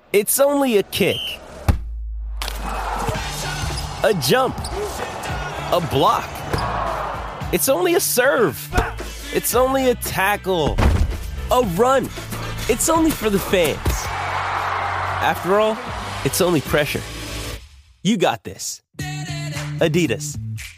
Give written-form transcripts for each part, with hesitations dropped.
It's only a kick, a jump, a block. It's only a serve. It's only a tackle, a run. It's only for the fans. After all, it's only pressure. You got this. Adidas.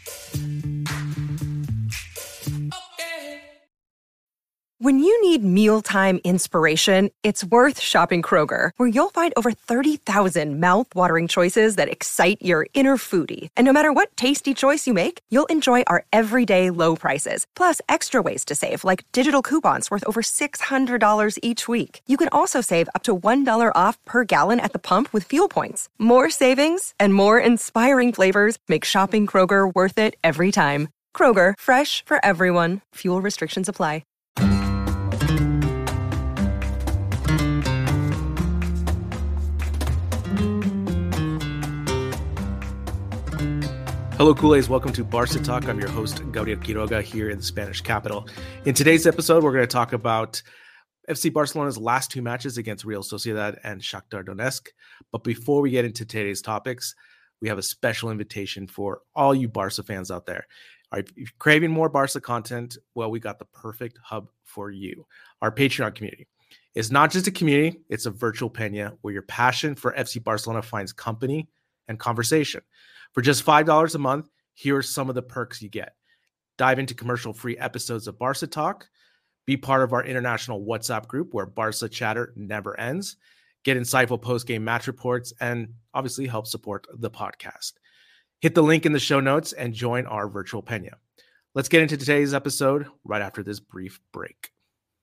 When you need mealtime inspiration, it's worth shopping Kroger, where you'll find over 30,000 mouth-watering choices that excite your inner foodie. And no matter what tasty choice you make, you'll enjoy our everyday low prices, plus extra ways to save, like digital coupons worth over $600 each week. You can also save up to $1 off per gallon at the pump with fuel points. More savings and more inspiring flavors make shopping Kroger worth it every time. Kroger, fresh for everyone. Fuel restrictions apply. Hello, Kool-Aids. Welcome to Barca Talk. I'm your host, Gabriel Quiroga, here in the Spanish capital. In today's episode, we're going to talk about FC Barcelona's last two matches against Real Sociedad and Shakhtar Donetsk. But before we get into today's topics, we have a special invitation for all you Barca fans out there. All right, if you're craving more Barca content, well, we got the perfect hub for you, our Patreon community. It's not just a community, it's a virtual Peña where your passion for FC Barcelona finds company and conversation. For just $5 a month, here are some of the perks you get. Dive into commercial-free episodes of Barca Talk. Be part of our international WhatsApp group where Barca chatter never ends. Get insightful post-game match reports and obviously help support the podcast. Hit the link in the show notes and join our virtual Peña. Let's get into today's episode right after this brief break.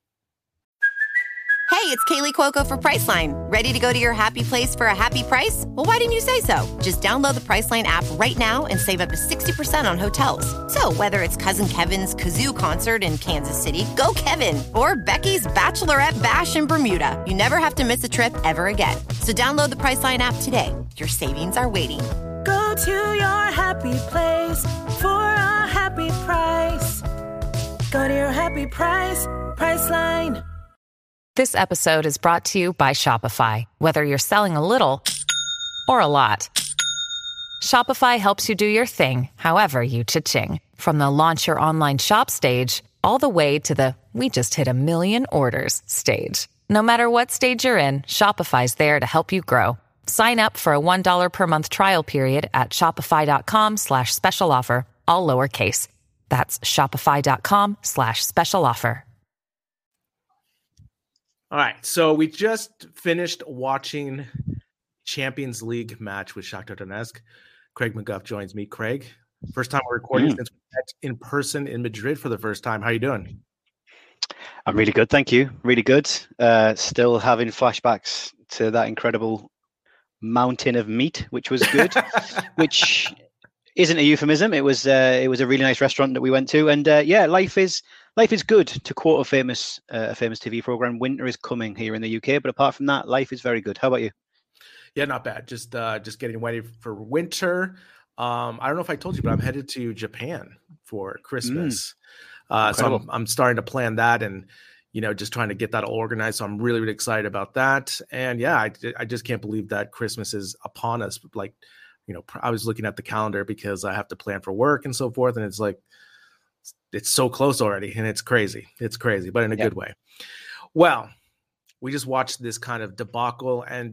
Hey, it's Kaylee Cuoco for Priceline. Ready to go to your happy place for a happy price? Well, why didn't you say so? Just download the Priceline app right now and save up to 60% on hotels. So whether it's Cousin Kevin's Kazoo Concert in Kansas City, go Kevin, or Becky's Bachelorette Bash in Bermuda, you never have to miss a trip ever again. So download the Priceline app today. Your savings are waiting. Go to your happy place for a happy price. Go to your happy price, Priceline. This episode is brought to you by Shopify. Whether you're selling a little or a lot, Shopify helps you do your thing, however you cha-ching. From the launch your online shop stage, all the way to the we just hit 1 million orders stage. No matter what stage you're in, Shopify's there to help you grow. Sign up for a $1 per month trial period at shopify.com/special offer, all lowercase. That's shopify.com/special offer. All right, so we just finished watching Champions League match with Shakhtar Donetsk. Craig McGuff joins me. Craig, first time we're recording since we met in person in Madrid for the first time. How are you doing? I'm really good, thank you. Really good. Still having flashbacks to that incredible mountain of meat, which was good, which isn't a euphemism. It was a really nice restaurant that we went to, and life is good. To quote a famous TV program, winter is coming here in the UK. But apart from that, life is very good. How about you? Yeah, not bad. Just getting ready for winter. I don't know if I told you, but I'm headed to Japan for Christmas. So I'm starting to plan that, and just trying to get that all organized. So I'm really, really excited about that. And yeah, I just can't believe that Christmas is upon us. Like, I was looking at the calendar because I have to plan for work and so forth, and it's like, it's so close already, and it's crazy. It's crazy, but in a good way. Well, we just watched this kind of debacle, and,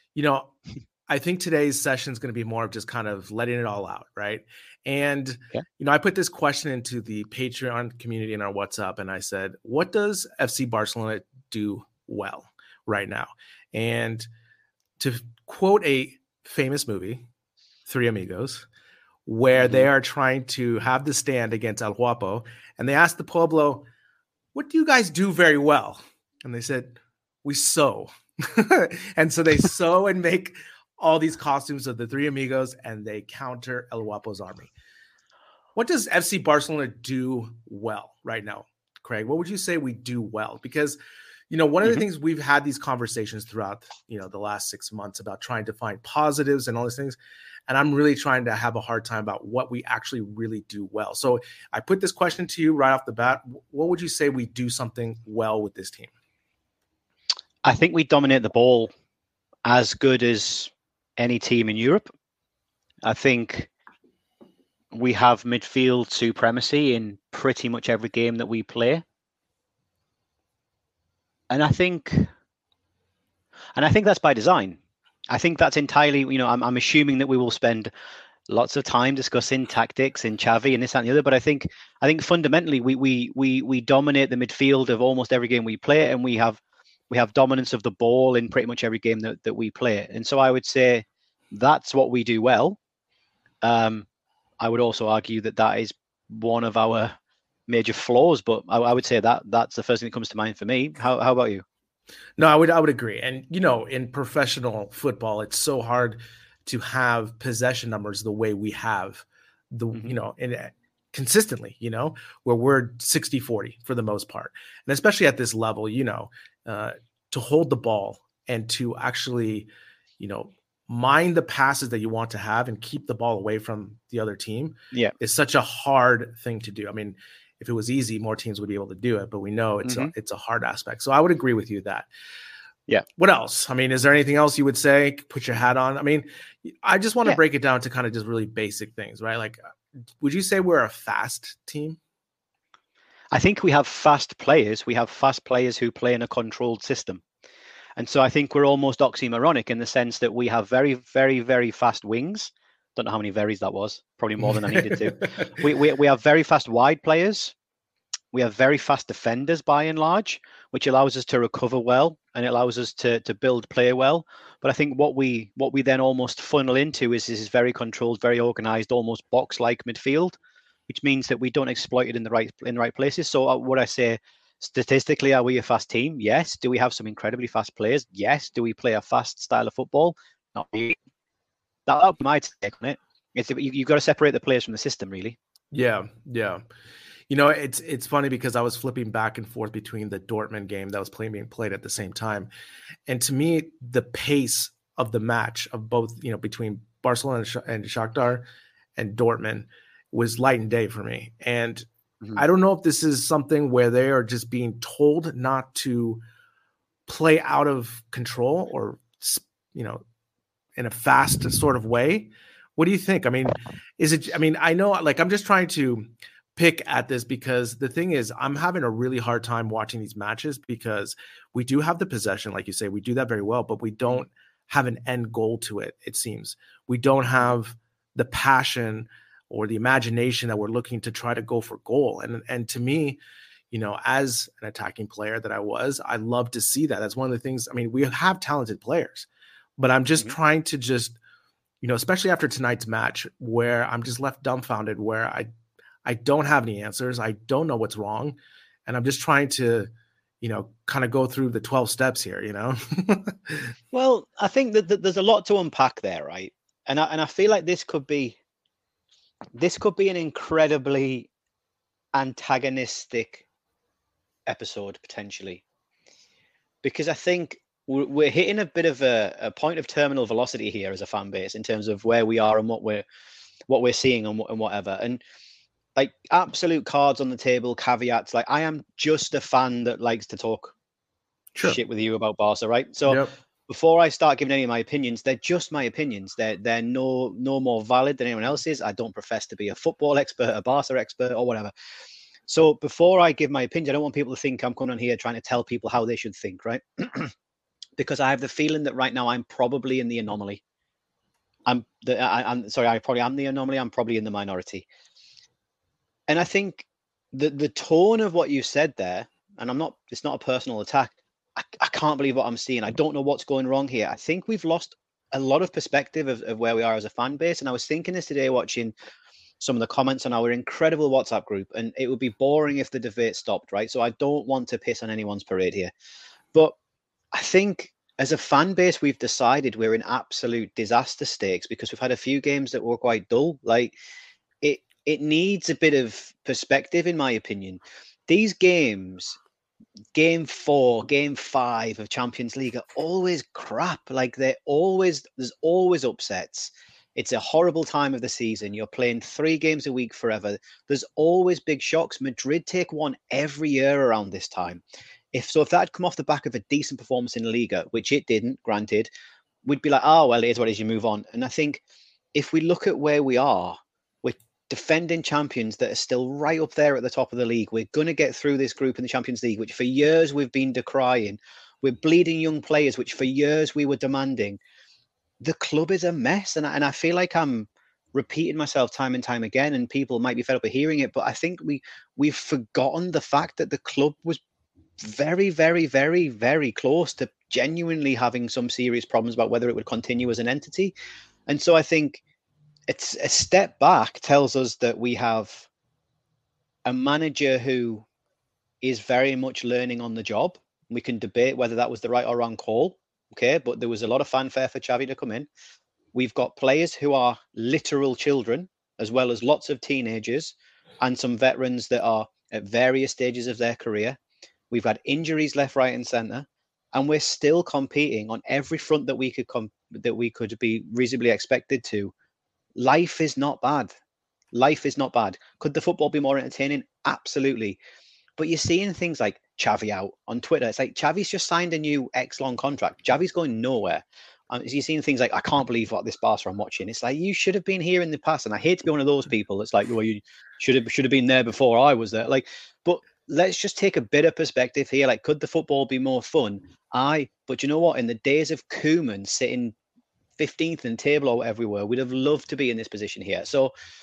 I think today's session is going to be more of just kind of letting it all out, right? And, I put this question into the Patreon community in our WhatsApp, and I said, what does FC Barcelona do well right now? And to quote a famous movie, Three Amigos, where they are trying to have the stand against El Guapo. And they asked the Pueblo, what do you guys do very well? And they said, we sew. And so they sew and make all these costumes of the Three Amigos, and they counter El Guapo's army. What does FC Barcelona do well right now, Craig? What would you say we do well? Because, one of the things we've had these conversations throughout, the last 6 months about trying to find positives and all these things. And I'm really trying to have a hard time about what we actually really do well. So I put this question to you right off the bat. What would you say we do something well with this team? I think we dominate the ball as good as any team in Europe. I think we have midfield supremacy in pretty much every game that we play. And I think that's by design. I think that's entirely, I'm assuming that we will spend lots of time discussing tactics in Xavi and this, that, and the other. But I think fundamentally we dominate the midfield of almost every game we play, and we have dominance of the ball in pretty much every game that we play. And so I would say that's what we do well. I would also argue that is one of our major flaws, but I would say that's the first thing that comes to mind for me. How about you? No, I would agree. And, in professional football, it's so hard to have possession numbers the way we have consistently, where we're 60-40 for the most part. And especially at this level, to hold the ball and to actually, mind the passes that you want to have and keep the ball away from the other team is such a hard thing to do. I mean, if it was easy, more teams would be able to do it, but we know it's a hard aspect. So I would agree with you that. Yeah. What else? I mean, is there anything else you would say? Put your hat on. I mean, I just want to break it down to kind of just really basic things, right? Like, would you say we're a fast team? I think we have fast players. We have fast players who play in a controlled system. And so I think we're almost oxymoronic in the sense that we have very, very, very fast wings. Don't know how many veries that was. Probably more than I needed to. We have very fast wide players. We have very fast defenders by and large, which allows us to recover well and it allows us to build play well. But I think what we then almost funnel into is very controlled, very organized, almost box-like midfield, which means that we don't exploit it in the right places. So would I say statistically, are we a fast team? Yes. Do we have some incredibly fast players? Yes. Do we play a fast style of football? Not really. That would be my take on it. You've got to separate the players from the system, really. Yeah. It's funny because I was flipping back and forth between the Dortmund game that was being played at the same time. And to me, the pace of the match of both, between Barcelona and Shakhtar and Dortmund was light and day for me. And I don't know if this is something where they are just being told not to play out of control or, in a fast sort of way. What do you think? I mean, I know, like, I'm just trying to pick at this because the thing is, I'm having a really hard time watching these matches because we do have the possession, like you say, we do that very well, but we don't have an end goal to it. It seems we don't have the passion or the imagination that we're looking to try to go for goal. And to me, as an attacking player that I love to see that. That's one of the things. I mean, we have talented players, but I'm just trying to especially after tonight's match where I'm just left dumbfounded, where I don't have any answers. I don't know what's wrong. And I'm just trying to, kind of go through the 12 steps here, Well, I think that there's a lot to unpack there, right? And I feel like this could be an incredibly antagonistic episode potentially, because I think we're hitting a bit of a point of terminal velocity here as a fan base in terms of where we are and what we're seeing and whatever. And like, absolute cards on the table, caveats. Like, I am just a fan that likes to talk shit with you about Barca, right? So before I start giving any of my opinions, they're just my opinions. They're no more valid than anyone else's. I don't profess to be a football expert, a Barca expert, or whatever. So before I give my opinion, I don't want people to think I'm coming on here trying to tell people how they should think, right? Because I have the feeling that right now I'm probably in the anomaly. I probably am the anomaly. I'm probably in the minority. And I think the tone of what you said there, and it's not a personal attack. I can't believe what I'm seeing. I don't know what's going wrong here. I think we've lost a lot of perspective of where we are as a fan base. And I was thinking this today, watching some of the comments on our incredible WhatsApp group, and it would be boring if the debate stopped, right? So I don't want to piss on anyone's parade here. But I think as a fan base, we've decided we're in absolute disaster stakes because we've had a few games that were quite dull. Like, it needs a bit of perspective, in my opinion. These games, game 4, game 5 of Champions League, are always crap. Like, there's always upsets. It's a horrible time of the season. You're playing 3 games a week forever. There's always big shocks. Madrid take one every year around this time. If that had come off the back of a decent performance in La Liga, which it didn't, granted, we'd be like, oh, well, it is what it is, you move on. And I think if we look at where we are, we're defending champions that are still right up there at the top of the league. We're going to get through this group in the Champions League, which for years we've been decrying. We're bleeding young players, which for years we were demanding. The club is a mess. And I feel like I'm repeating myself time and time again, and people might be fed up of hearing it, but I think we've forgotten the fact that the club was very, very, very, very close to genuinely having some serious problems about whether it would continue as an entity. And so I think it's a step back tells us that we have a manager who is very much learning on the job. We can debate whether that was the right or wrong call. Okay, but there was a lot of fanfare for Xavi to come in. We've got players who are literal children, as well as lots of teenagers and some veterans that are at various stages of their career. We've had injuries left, right, and centre, and we're still competing on every front that we could be reasonably expected to. Life is not bad. Life is not bad. Could the football be more entertaining? Absolutely. But you're seeing things like Xavi out on Twitter. It's like Xavi's just signed a new X-long contract. Xavi's going nowhere. You're seeing things like, I can't believe what this Barca I'm watching. It's like, you should have been here in the past. And I hate to be one of those people that's like, well, you should have been there before I was there. Like, but let's just take a bit of perspective here. Like, could the football be more fun? But you know what? In the days of Koeman sitting 15th in the table or everywhere, we'd have loved to be in this position here. So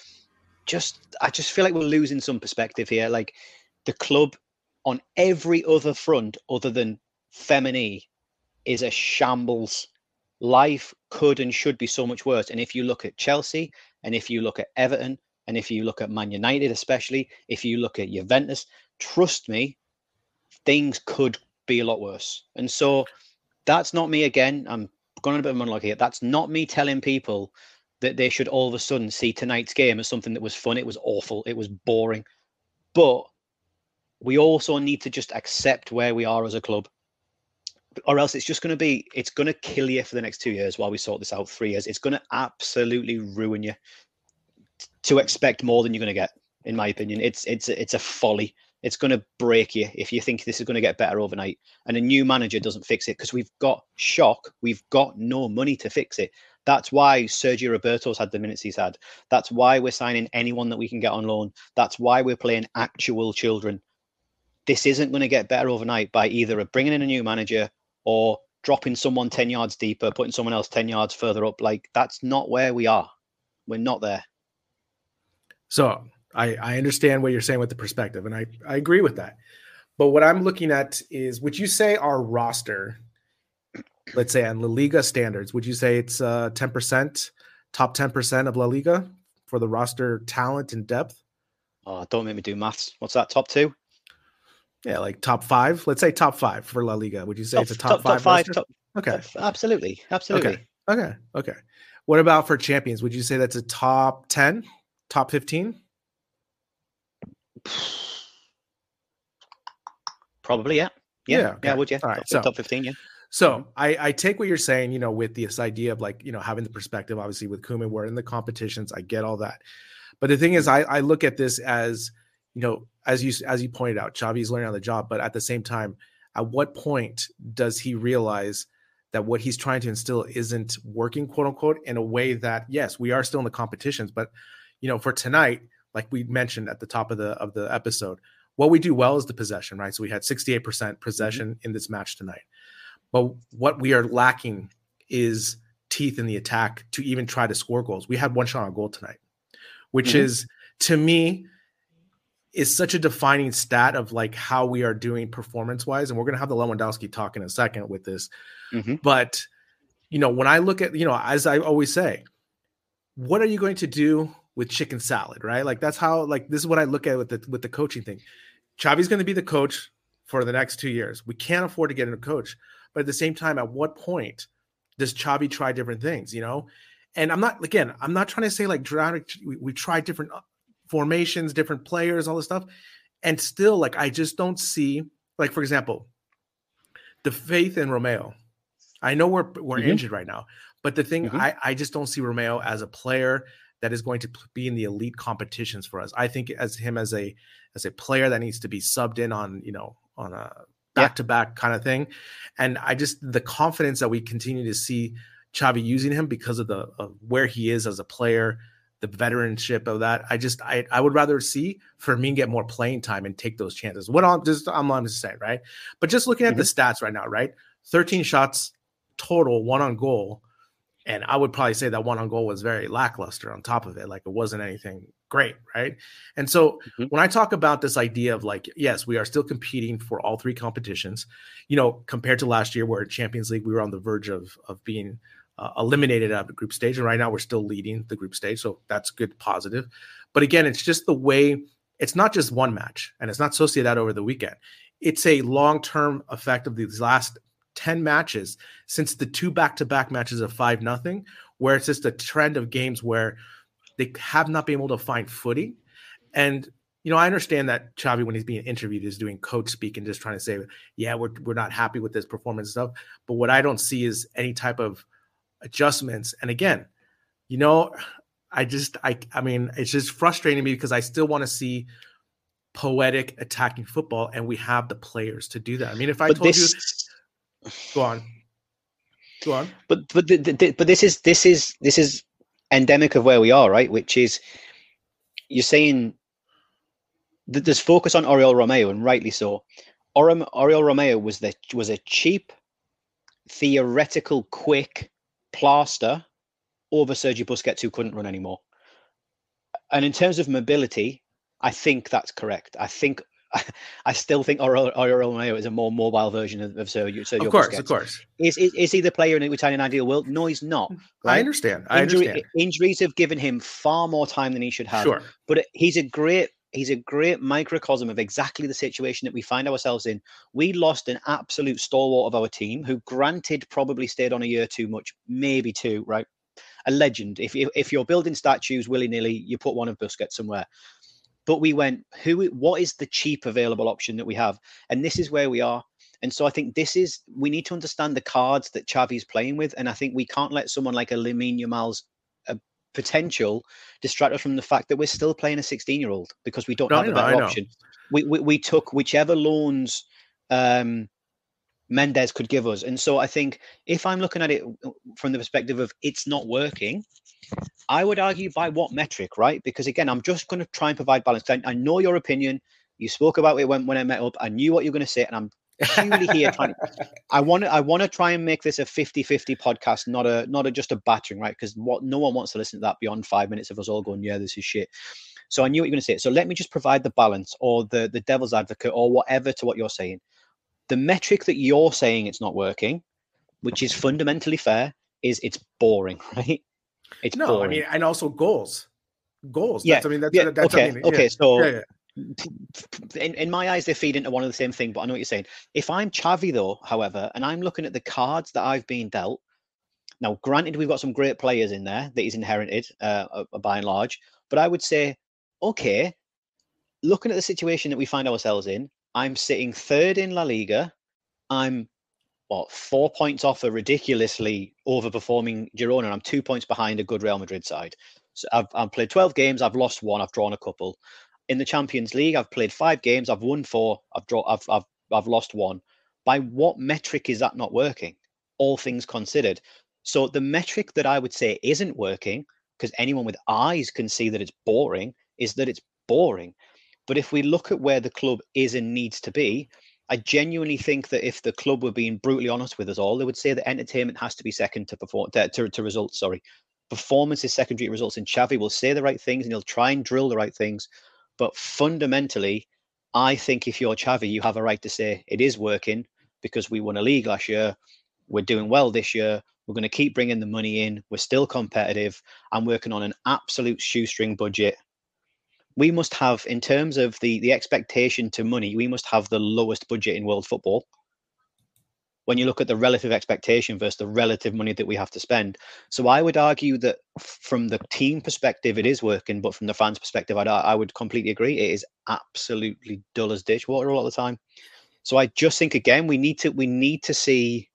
I just feel like we're losing some perspective here. Like, the club on every other front other than Femini is a shambles. Life could and should be so much worse. And if you look at Chelsea, and if you look at Everton, and if you look at Man United, especially, if you look at Juventus, trust me, things could be a lot worse. And so that's not me again. I'm going on a bit of a monologue here. That's not me telling people that they should all of a sudden see tonight's game as something that was fun. It was awful. It was boring. But we also need to just accept where we are as a club. Or else it's going to kill you for the next 2 years while we sort this out. 3 years. It's going to absolutely ruin you to expect more than you're going to get, in my opinion. It's a folly. It's going to break you if you think this is going to get better overnight. And a new manager doesn't fix it, because we've got shock. We've got no money to fix it. That's why Sergio Roberto's had the minutes he's had. That's why we're signing anyone that we can get on loan. That's why we're playing actual children. This isn't going to get better overnight by either bringing in a new manager or dropping someone 10 yards deeper, putting someone else 10 yards further up. Like, that's not where we are. We're not there. So I understand what you're saying with the perspective, and I agree with that. But what I'm looking at is, would you say our roster, let's say on La Liga standards, would you say it's 10%, top 10% of La Liga for the roster talent and depth? Oh, don't make me do maths. What's that, top 2? Yeah, like top 5. Let's say top 5 for La Liga. Would you say it's a top 5? Okay. Absolutely. Okay. What about for champions? Would you say that's a top 10, top 15? Probably, yeah. Yeah, would you? All right, top 15, yeah. So I take what you're saying, with this idea of like, having the perspective, obviously with Koeman, we're in the competitions. I get all that. But the thing is, I look at this as, as you pointed out, Xavi's learning on the job, but at the same time, at what point does he realize that what he's trying to instill isn't working, quote unquote, in a way that, yes, we are still in the competitions, but for tonight, like we mentioned at the top of the episode, what we do well is the possession, right? So we had 68% possession in this match tonight. But what we are lacking is teeth in the attack to even try to score goals. We had one shot on goal tonight, which is, to me, is such a defining stat of like how we are doing performance-wise. And we're going to have the Lewandowski talk in a second with this. But, when I look at, as I always say, what are you going to do with chicken salad, right? Like, that's how, like, this is what I look at with the coaching thing. Xavi's going to be the coach for the next 2 years. We can't afford to get a coach. But at the same time, at what point does Xavi try different things, And I'm not trying to say like we try different formations, different players, all this stuff. And still, like, I just don't see, like, for example, the faith in Romeo. I know we're injured right now, but the thing, I just don't see Romeo as a player that is going to be in the elite competitions for us. I think as a player that needs to be subbed in on, on a back-to-back kind of thing. And the confidence that we continue to see Xavi using him because of where he is as a player, the veteranship of that. I would rather see Fermin get more playing time and take those chances. I'm just saying, right? But just looking at the stats right now, right? 13 shots total, 1 on goal. And I would probably say that 1 on goal was very lackluster on top of it. Like, it wasn't anything great, right? And so when I talk about this idea of like, yes, we are still competing for all 3 competitions, compared to last year where in Champions League, we were on the verge of being eliminated out of the group stage. And right now we're still leading the group stage. So that's good, positive. But again, it's just the way, it's not just one match, and it's not Sociedad over the weekend. It's a long-term effect of these last 10 matches since the 2 back-to-back matches of 5-0, where it's just a trend of games where they have not been able to find footing. And, I understand that Xavi, when he's being interviewed, is doing coach speak and just trying to say, yeah, we're not happy with this performance and stuff. But what I don't see is any type of adjustments. And again, I mean, it's just frustrating me because I still want to see poetic attacking football, and we have the players to do that. I mean, if I told you... Go on. But this is endemic of where we are, right? Which is, you're saying that there's focus on Oriol Romeo, and rightly so. Oriol Romeo was a cheap, theoretical, quick plaster over Sergio Busquets, who couldn't run anymore. And in terms of mobility, I think that's correct. I still think Oriol Romeo is a more mobile version of Sergio Busquets. Of course. Is he the player in the Italian ideal world? No, he's not. Right? I understand. Injuries have given him far more time than he should have. Sure. But he's a great microcosm of exactly the situation that we find ourselves in. We lost an absolute stalwart of our team, who granted probably stayed on a year too much, maybe 2, right? A legend. If you're building statues willy-nilly, you put one of Busquets somewhere. But we went, what is the cheap available option that we have? And this is where we are. And so I think we need to understand the cards that Xavi's playing with. And I think we can't let someone like a Lamine Yamal's potential distract us from the fact that we're still playing a 16-year-old, because we don't have a better option. We took whichever loans Mendes could give us. And so I think if I'm looking at it from the perspective of it's not working, I would argue by what metric, right? Because again, I'm just going to try and provide balance. I know your opinion. You spoke about it when I met up. I knew what you were going to say, and I'm purely here trying. I want to try and make this a 50-50 podcast, not just a battering, right? Because no one wants to listen to that beyond 5 minutes of us all going, yeah, this is shit. So I knew what you were going to say. So let me just provide the balance, or the devil's advocate, or whatever to what you're saying. The metric that you're saying it's not working, which is fundamentally fair, is it's boring, right? It's boring. I mean, and also goals. Yeah. Okay. So yeah. In my eyes, they feed into one of the same thing, but I know what you're saying. If I'm Xavi, though, however, and I'm looking at the cards that I've been dealt, now, granted, we've got some great players in there that he's inherited by and large, but I would say, okay, looking at the situation that we find ourselves in, I'm sitting 3rd in La Liga. I'm 4 points off a ridiculously overperforming Girona, and I'm 2 points behind a good Real Madrid side. So I've played 12 games. I've lost 1. I've drawn a couple. In the Champions League, I've played 5 games. I've won 4. I've lost 1. By what metric is that not working? All things considered. So the metric that I would say isn't working, because anyone with eyes can see that it's boring, is that it's boring. But if we look at where the club is and needs to be, I genuinely think that if the club were being brutally honest with us all, they would say that entertainment has to be second to results. Performance is secondary to results, and Xavi will say the right things and he'll try and drill the right things. But fundamentally, I think if you're Xavi, you have a right to say it is working because we won a league last year. We're doing well this year. We're going to keep bringing the money in. We're still competitive. I'm working on an absolute shoestring budget. We must have, in terms of the expectation to money, we must have the lowest budget in world football. When you look at the relative expectation versus the relative money that we have to spend. So I would argue that from the team perspective, it is working, but from the fans' perspective, I would completely agree. It is absolutely dull as ditch water all the time. So I just think, again, we need to see,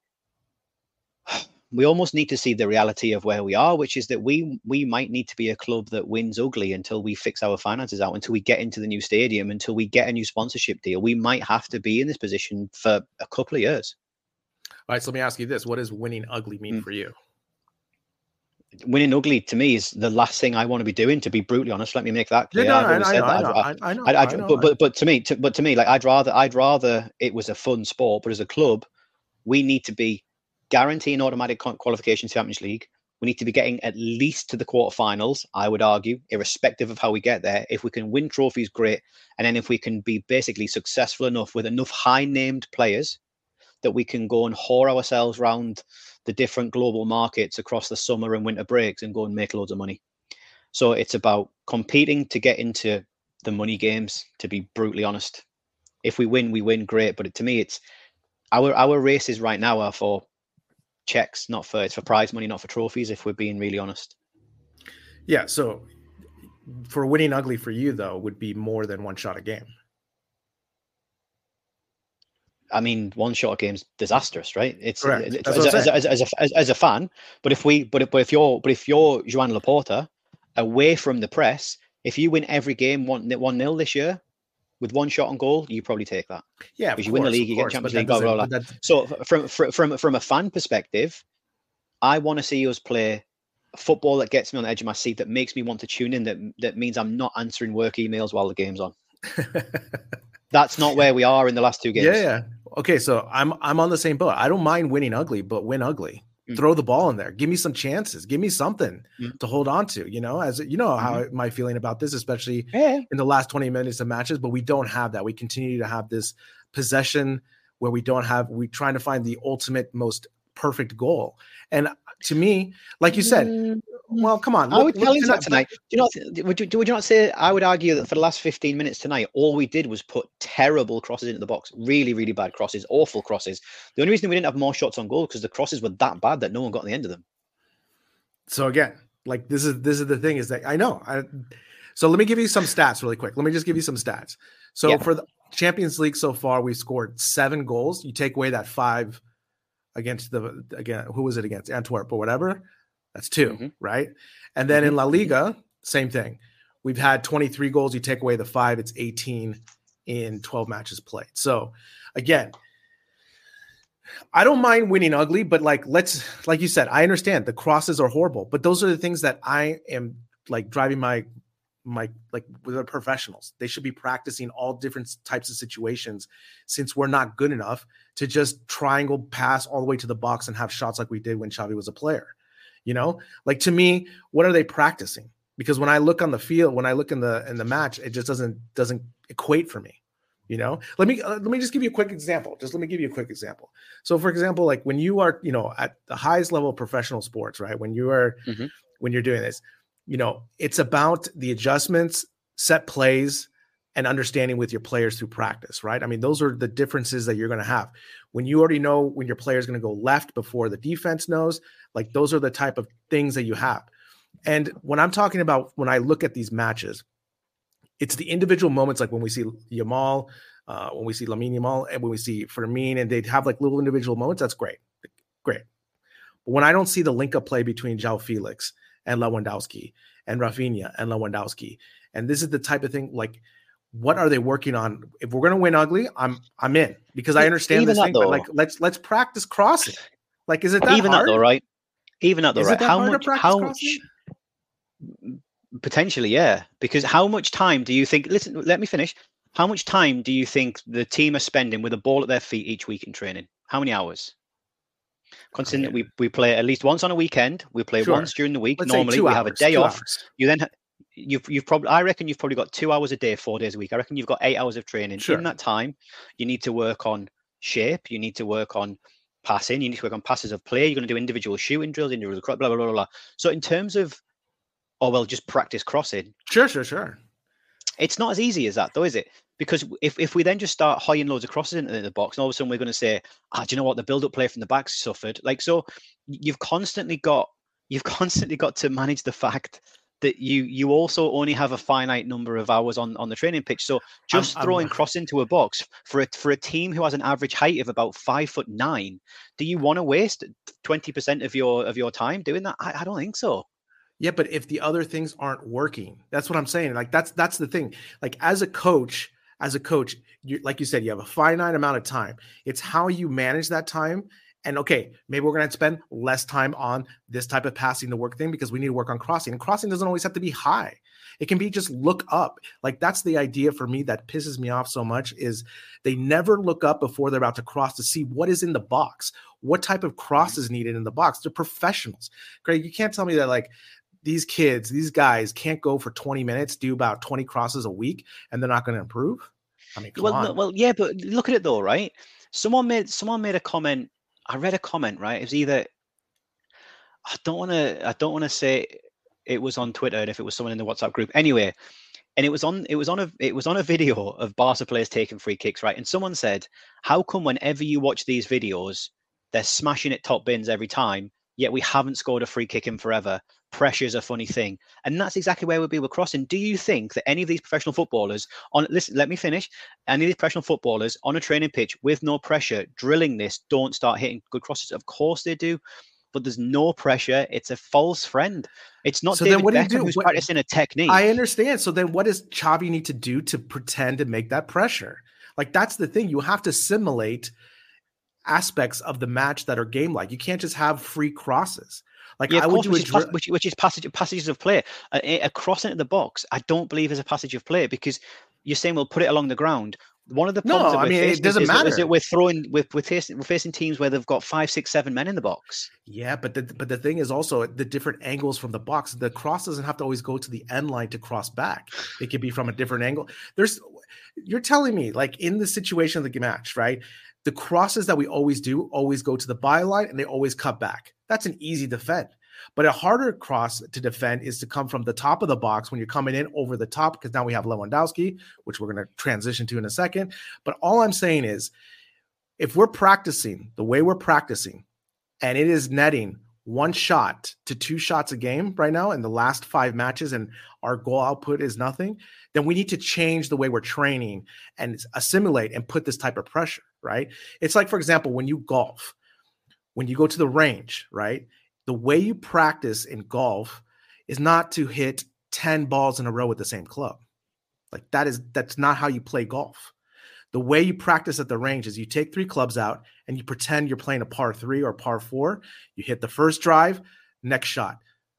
we almost need to see the reality of where we are, which is that we might need to be a club that wins ugly until we fix our finances out, until we get into the new stadium, until we get a new sponsorship deal. We might have to be in this position for a couple of years. All right, so let me ask you this. What does winning ugly mean for you? winning ugly to me is the last thing I want to be doing. To be brutally honest, let me make that clear. I know. But to me, like I'd rather it was a fun sport. But as a club, we need to be guaranteeing automatic qualification to Champions League. We need to be getting at least to the quarterfinals, I would argue, irrespective of how we get there. If we can win trophies, great. And then if we can be basically successful enough with enough high-named players that we can go and whore ourselves around the different global markets across the summer and winter breaks and go and make loads of money. So it's about competing to get into the money games, to be brutally honest. If we win, great. But to me, it's our races right now are for checks, it's for prize money, not for trophies, if we're being really honest. Yeah, so for winning ugly for you, though, would be more than one shot a game. I mean, one shot a game's disastrous, right? It's as a fan. But if you're Joan Laporta, away from the press, if you win every game 1-0 this year with one shot on goal, you probably take that. Yeah, because you win the league, you get Champions League, blah, blah, blah. So from a fan perspective, I want to see us play football that gets me on the edge of my seat, that makes me want to tune in, that means I'm not answering work emails while the game's on. That's not where we are in the last two games. Yeah. Okay, so I'm on the same boat. I don't mind winning ugly, but win ugly. Throw the ball in there. Give me some chances. Give me something to hold on to. As you know how my feeling about this, especially in the last 20 minutes of matches. But we don't have that. We continue to have this possession where we're trying to find the ultimate, most perfect goal. And to me, like you said, well, come on. I would challenge that tonight. Would you not say? I would argue that for the last 15 minutes tonight, all we did was put terrible crosses into the box. Really, really bad crosses, awful crosses. The only reason we didn't have more shots on goal because the crosses were that bad that no one got on the end of them. So again, like this is the thing is that I know. So let me give you some stats really quick. Let me just give you some stats. So for the Champions League so far, we scored 7 goals. You take away that 5 against who was it against? Antwerp or whatever. That's 2, right? And then in La Liga, same thing. We've had 23 goals. You take away the 5, it's 18 in 12 matches played. So again, I don't mind winning ugly, but like you said, I understand the crosses are horrible, but those are the things that I am like driving my like with the professionals. They should be practicing all different types of situations, since we're not good enough to just triangle pass all the way to the box and have shots like we did when Xavi was a player. Like to me, what are they practicing? Because when I look on the field, when I look in the match, it just doesn't equate for me. Let me just give you a quick example. So for example, like when you are, at the highest level of professional sports, right? When you are, when you're doing this, it's about the adjustments, set plays, and understanding with your players through practice, right? I mean, those are the differences that you're going to have. When you already know when your player is going to go left before the defense knows, like those are the type of things that you have. And when I'm talking about, when I look at these matches, it's the individual moments, like when we see Yamal, when we see Lamine Yamal, and when we see Fermin, and they have like little individual moments, that's great. But when I don't see the link-up play between João Felix and Lewandowski and Rafinha and Lewandowski, and this is the type of thing, like, what are they working on? If we're going to win ugly, I'm in, because I understand this thing. But like, let's practice crossing. Like, is it that even hard? That though, right? Even at the right. How much? Potentially, yeah. Because how much time do you think? Listen, let me finish. How much time do you think the team are spending with a ball at their feet each week in training? How many hours? Considering that we play at least once on a weekend, we play once during the week. Let's normally we have a day off. Hours. You then you've probably, I reckon you've probably got 2 hours a day, 4 days a week. I reckon you've got 8 hours of training. In that time, you need to work on shape. You need to work on passing. You need to work on passes of play. You're going to do individual shooting drills, individual blah blah blah blah. So in terms of, just practice crossing. Sure. It's not as easy as that, though, is it? Because if we then just start hoying loads of crosses into the box, and all of a sudden we're going to say, do you know what? The build-up play from the back suffered. Like, so you've constantly got to manage the fact that you also only have a finite number of hours on the training pitch. So just throwing cross into a box for a team who has an average height of about 5'9", do you want to waste 20% of your time doing that? I don't think so. Yeah, but if the other things aren't working, that's what I'm saying. Like that's the thing. Like as a coach, you, like you said, you have a finite amount of time. It's how you manage that time And okay, maybe we're going to spend less time on this type of passing to work thing because we need to work on crossing. And crossing doesn't always have to be high. It can be just look up. Like that's the idea for me that pisses me off so much is they never look up before they're about to cross to see what is in the box, what type of cross is needed in the box. They're professionals. Greg, you can't tell me that like these kids, these guys can't go for 20 minutes, do about 20 crosses a week, and they're not going to improve. I mean, come on. Well, yeah, but look at it though, right? Someone made a comment. I read a comment, right? It was either I don't want to say it was on Twitter and if it was someone in the WhatsApp group. Anyway, and it was on a video of Barca players taking free kicks, right? And someone said, "How come whenever you watch these videos, they're smashing it top bins every time, yet we haven't scored a free kick in forever? Pressure is a funny thing." And that's exactly where we'll be with crossing. Do you think that any of these professional footballers let me finish. Any of these professional footballers on a training pitch with no pressure, drilling this, don't start hitting good crosses? Of course they do. But there's no pressure. It's a false friend. It's not. So David Beckham who's practicing a technique. I understand. So then what does Xavi need to do to pretend to make that pressure? Like that's the thing. You have to simulate aspects of the match that are game-like. You can't just have free crosses. Like yeah, I would do which is passages of play. A cross into the box, I don't believe is a passage of play because you're saying we'll put it along the ground. One of the problems it doesn't matter. Is that we're facing teams where they've got 5, 6, 7 men in the box. Yeah, but the thing is also the different angles from the box. The cross doesn't have to always go to the end line to cross back. It could be from a different angle. You're telling me like in the situation of the match, right? The crosses that we always do always go to the byline and they always cut back. That's an easy defend. But a harder cross to defend is to come from the top of the box when you're coming in over the top, because now we have Lewandowski, which we're going to transition to in a second. But all I'm saying is if we're practicing the way we're practicing and it is netting 1 shot to 2 shots a game right now in the last 5 matches and our goal output is nothing, then we need to change the way we're training and assimilate and put this type of pressure, right? It's like, for example, when you golf, when you go to the range, right? The way you practice in golf is not to hit 10 balls in a row with the same club. Like that's not how you play golf. The way you practice at the range is you take 3 clubs out and you pretend you're playing a par 3 or par 4. You hit the first drive, next shot,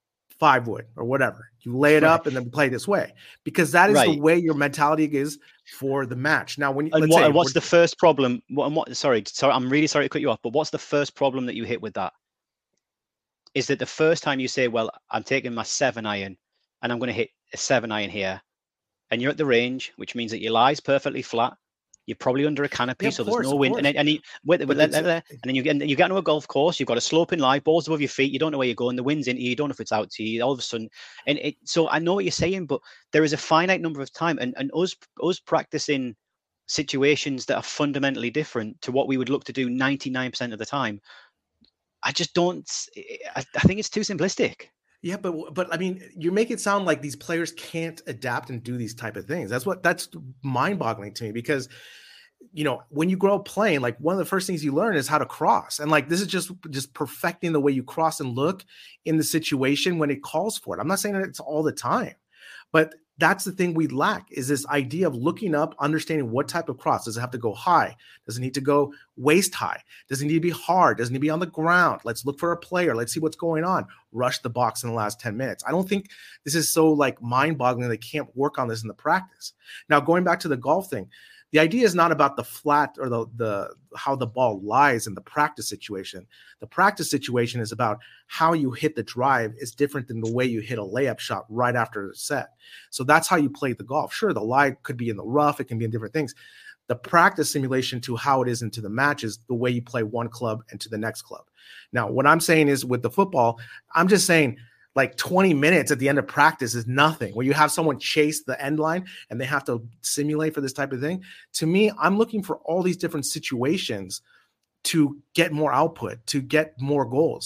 5 wood or whatever. You lay it up and then play this way because that is the way your mentality is for the match. Now, when what's the first problem? Sorry, I'm really sorry to cut you off, but what's the first problem that you hit with that? Is that the first time you say, well, I'm taking my 7 iron and I'm going to hit a 7 iron here, and you're at the range, which means that your lie's perfectly flat. You're probably under a canopy, so there's no wind. And then you get into a golf course. You've got a sloping lie, balls above your feet. You don't know where you're going. The wind's into you. You don't know if it's out to you. All of a sudden, so I know what you're saying, but there is a finite number of time, and us practicing situations that are fundamentally different to what we would look to do 99% of the time. I just don't. I think it's too simplistic. Yeah, but I mean, you make it sound like these players can't adapt and do these type of things. That's mind-boggling to me because, you know, when you grow up playing, like one of the first things you learn is how to cross, and like this is just perfecting the way you cross and look in the situation when it calls for it. I'm not saying that it's all the time, but that's the thing we lack is this idea of looking up, understanding what type of cross. Does it have to go high? Does it need to go waist high? Does it need to be hard? Does it need to be on the ground? Let's look for a player. Let's see what's going on. Rush the box in the last 10 minutes. I don't think this is so like mind-boggling. They can't work on this in the practice. Now, going back to the golf thing, the idea is not about the flat or the how the ball lies in the practice situation. The practice situation is about how you hit the drive is different than the way you hit a layup shot right after the set. So that's how you play the golf. Sure, the lie could be in the rough. It can be in different things. The practice simulation to how it is into the match is the way you play one club and to the next club. Now, what I'm saying is with the football, I'm just saying like 20 minutes at the end of practice is nothing. When you have someone chase the end line and they have to simulate for this type of thing, to me, I'm looking for all these different situations to get more output, to get more goals.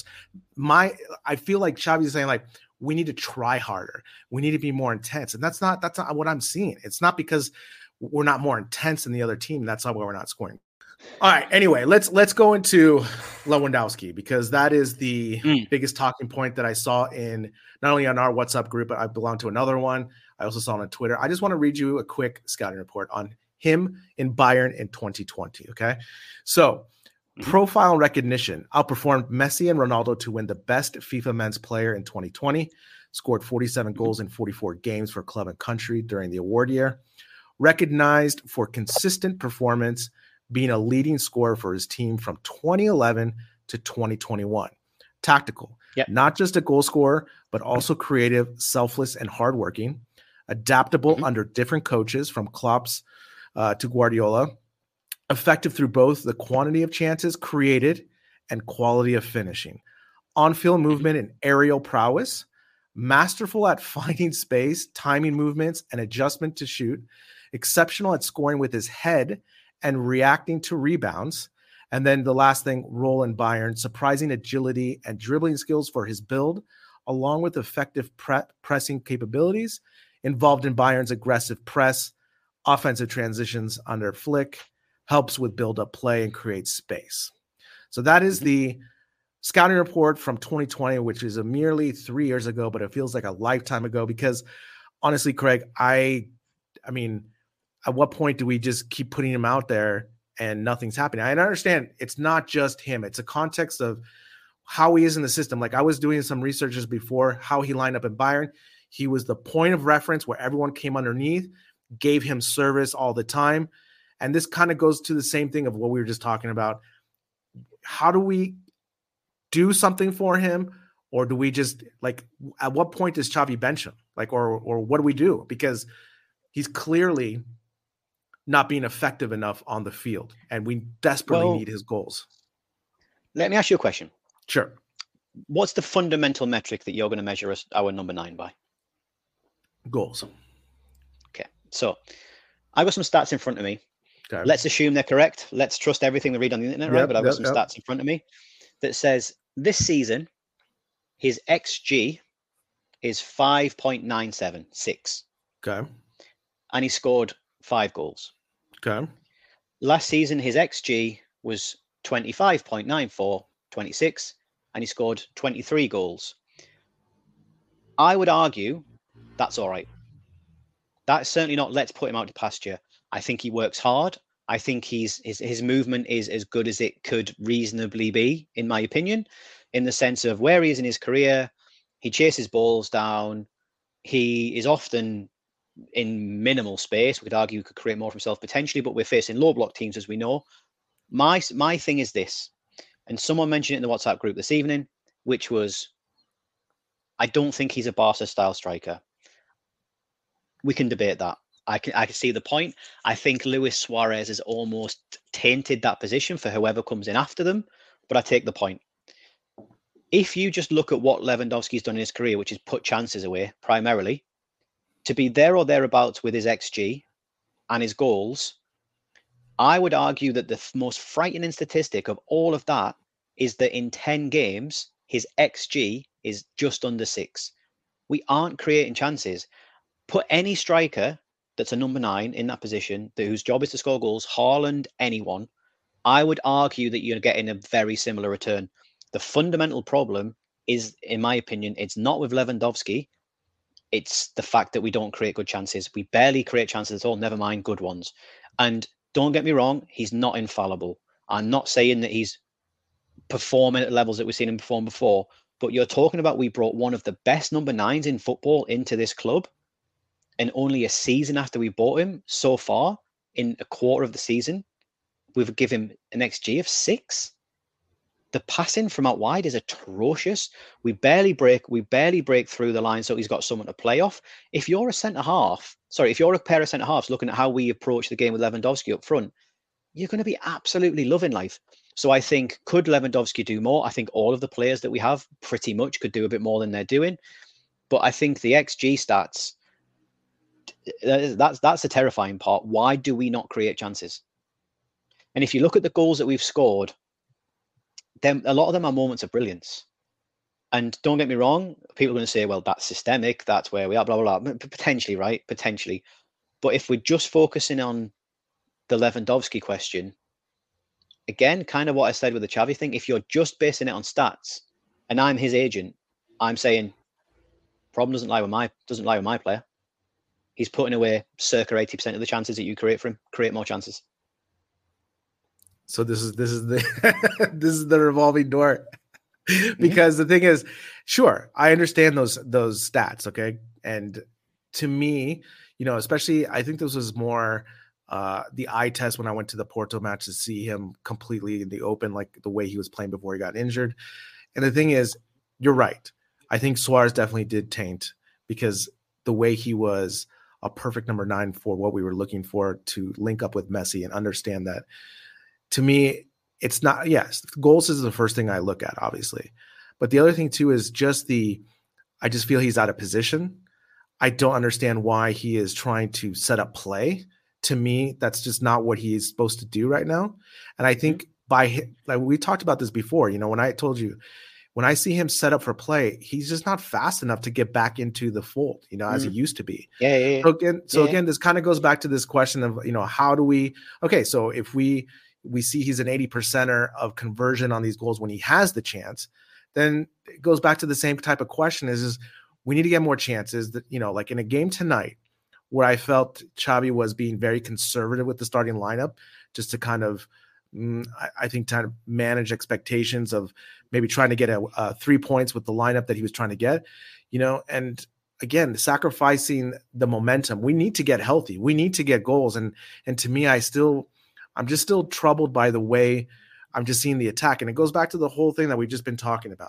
I feel like Xavi is saying like, we need to try harder. We need to be more intense. And that's not what I'm seeing. It's not because we're not more intense than the other team. That's not why we're not scoring. All right. Anyway, let's go into Lewandowski because that is the biggest talking point that I saw in not only on our WhatsApp group, but I belong to another one. I also saw it on Twitter. I just want to read you a quick scouting report on him in Bayern in 2020. Okay. So Profile recognition outperformed Messi and Ronaldo to win the best FIFA Men's Player in 2020. Scored 47 goals in 44 games for club and country during the award year. Recognized for consistent performance, being a leading scorer for his team from 2011 to 2021. Tactical, not just a goal scorer, but also creative, selfless, and hardworking. Adaptable under different coaches from Klopp's to Guardiola. Effective through both the quantity of chances created and quality of finishing. On-field movement and aerial prowess. Masterful at finding space, timing movements, and adjustment to shoot. Exceptional at scoring with his head and reacting to rebounds. And then the last thing, role in Bayern, surprising agility and dribbling skills for his build, along with effective pressing capabilities, involved in Bayern's aggressive press, offensive transitions under Flick, helps with build-up play and creates space. So that is the scouting report from 2020, which is a merely 3 years ago, but it feels like a lifetime ago because honestly, Craig, I mean, at what point do we just keep putting him out there and nothing's happening? I understand it's not just him. It's a context of how he is in the system. Like I was doing some researches before how he lined up in Bayern. He was the point of reference where everyone came underneath, gave him service all the time. And this kind of goes to the same thing of what we were just talking about. How do we do something for him? Or do we just like, at what point does Xavi bench him? Like, or what do we do? Because he's clearly not being effective enough on the field. And we desperately need his goals. Let me ask you a question. Sure. What's the fundamental metric that you're going to measure our number 9 by? Goals. Okay. So I got some stats in front of me. Okay. Let's assume they're correct. Let's trust everything we read on the internet, right? But I've got some stats in front of me that says this season, his XG is 5.976. Okay. And he scored 5 goals. Okay. Last season, his XG was 25.94, 26, and he scored 23 goals. I would argue that's all right. That's certainly not let's put him out to pasture. I think he works hard. I think his movement is as good as it could reasonably be, in my opinion, in the sense of where he is in his career. He chases balls down. He is often in minimal space. We could argue he could create more for himself potentially, but we're facing low block teams, as we know. My thing is this, and someone mentioned it in the WhatsApp group this evening, which was, I don't think he's a Barca-style striker. We can debate that. I can see the point. I think Luis Suarez has almost tainted that position for whoever comes in after them, but I take the point. If you just look at what Lewandowski's done in his career, which is put chances away primarily, to be there or thereabouts with his XG and his goals, I would argue that the most frightening statistic of all of that is that in 10 games, his XG is just under 6. We aren't creating chances. Put any striker that's a number 9 in that position, whose job is to score goals, Haaland, anyone, I would argue that you're getting a very similar return. The fundamental problem is, in my opinion, it's not with Lewandowski. It's the fact that we don't create good chances. We barely create chances at all, never mind good ones. And don't get me wrong, he's not infallible. I'm not saying that he's performing at levels that we've seen him perform before, but you're talking about we brought one of the best number 9s in football into this club, and only a season after we bought him so far, in a quarter of the season, we've given him an XG of 6. The passing from out wide is atrocious. We barely break through the line, so he's got someone to play off. If you're a pair of centre halves looking at how we approach the game with Lewandowski up front, you're going to be absolutely loving life. So I think, could Lewandowski do more? I think all of the players that we have pretty much could do a bit more than they're doing. But I think the XG stats, that's the terrifying part. Why do we not create chances? And if you look at the goals that we've scored, then a lot of them are moments of brilliance. And don't get me wrong, people are going to say, well, that's systemic, that's where we are, blah, blah, blah. Potentially, right? Potentially. But if we're just focusing on the Lewandowski question, again, kind of what I said with the Xavi thing, if you're just basing it on stats and I'm his agent, I'm saying problem doesn't lie with my player. He's putting away circa 80% of the chances that you create for him. Create more chances. So this is the this is the revolving door. Because the thing is, sure, I understand those stats, okay? And to me, especially I think this was more the eye test when I went to the Porto match to see him completely in the open, like the way he was playing before he got injured. And the thing is, you're right. I think Suarez definitely did taint, because the way he was a perfect number 9 for what we were looking for to link up with Messi and understand that. To me, it's not, yes, goals is the first thing I look at, obviously. But the other thing too is I just feel he's out of position. I don't understand why he is trying to set up play. To me, that's just not what he's supposed to do right now. And I think like we talked about this before, when I told you, when I see him set up for play, he's just not fast enough to get back into the fold, as he used to be. Yeah. So again, this kind of goes back to this question of, how do we, okay, so if we see he's an 80%er of conversion on these goals when he has the chance, then it goes back to the same type of question is we need to get more chances that, like in a game tonight where I felt Xavi was being very conservative with the starting lineup, just to kind of, I think, kind of manage expectations of maybe trying to get 3 points with the lineup that he was trying to get, and again, sacrificing the momentum. We need to get healthy. We need to get goals. And to me, I'm just still troubled by the way I'm just seeing the attack. And it goes back to the whole thing that we've just been talking about.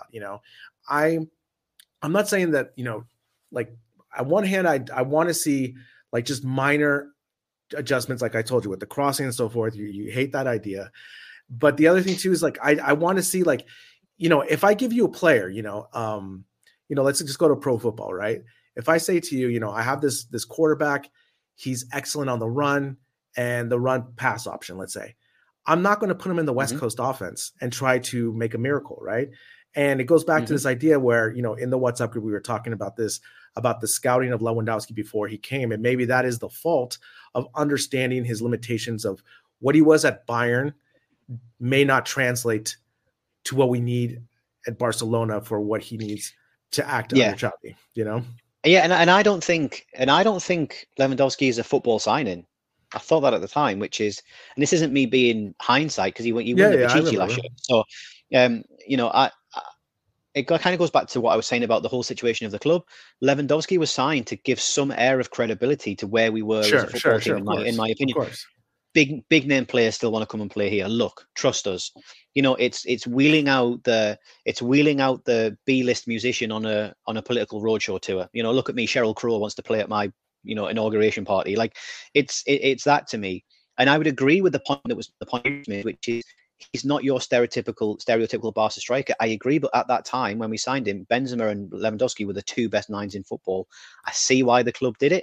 I'm not saying that, like on one hand, I want to see like just minor adjustments. Like I told you with the crossing and so forth, you hate that idea. But the other thing too, is like, I want to see like, if I give you a player, let's just go to pro football, right? If I say to you, I have this quarterback, he's excellent on the run and the run pass option, let's say, I'm not going to put him in the West Coast offense and try to make a miracle, right? And it goes back to this idea where, in the WhatsApp group, we were talking about this, about the scouting of Lewandowski before he came. And maybe that is the fault of understanding his limitations of what he was at Bayern may not translate to what we at Barcelona for what he needs to act under Xavi, Yeah, and I don't think Lewandowski is a football signing. I thought that at the time, which is, and this isn't me being hindsight because he won the Pichichi last year. So, it kind of goes back to what I was saying about the whole situation of the club. Lewandowski was signed to give some air of credibility to where we were as a football team, in my opinion. Of course. Big name players still want to come and play here. Look, trust us. It's wheeling out the B-list musician on a political roadshow tour. Look at me, Sheryl Crow wants to play at my inauguration party. Like it's that to me. And I would agree with the point you made, which is he's not your stereotypical Barca striker. I agree, but at that time when we signed him, Benzema and Lewandowski were the two best nines in football. I see why the club did it.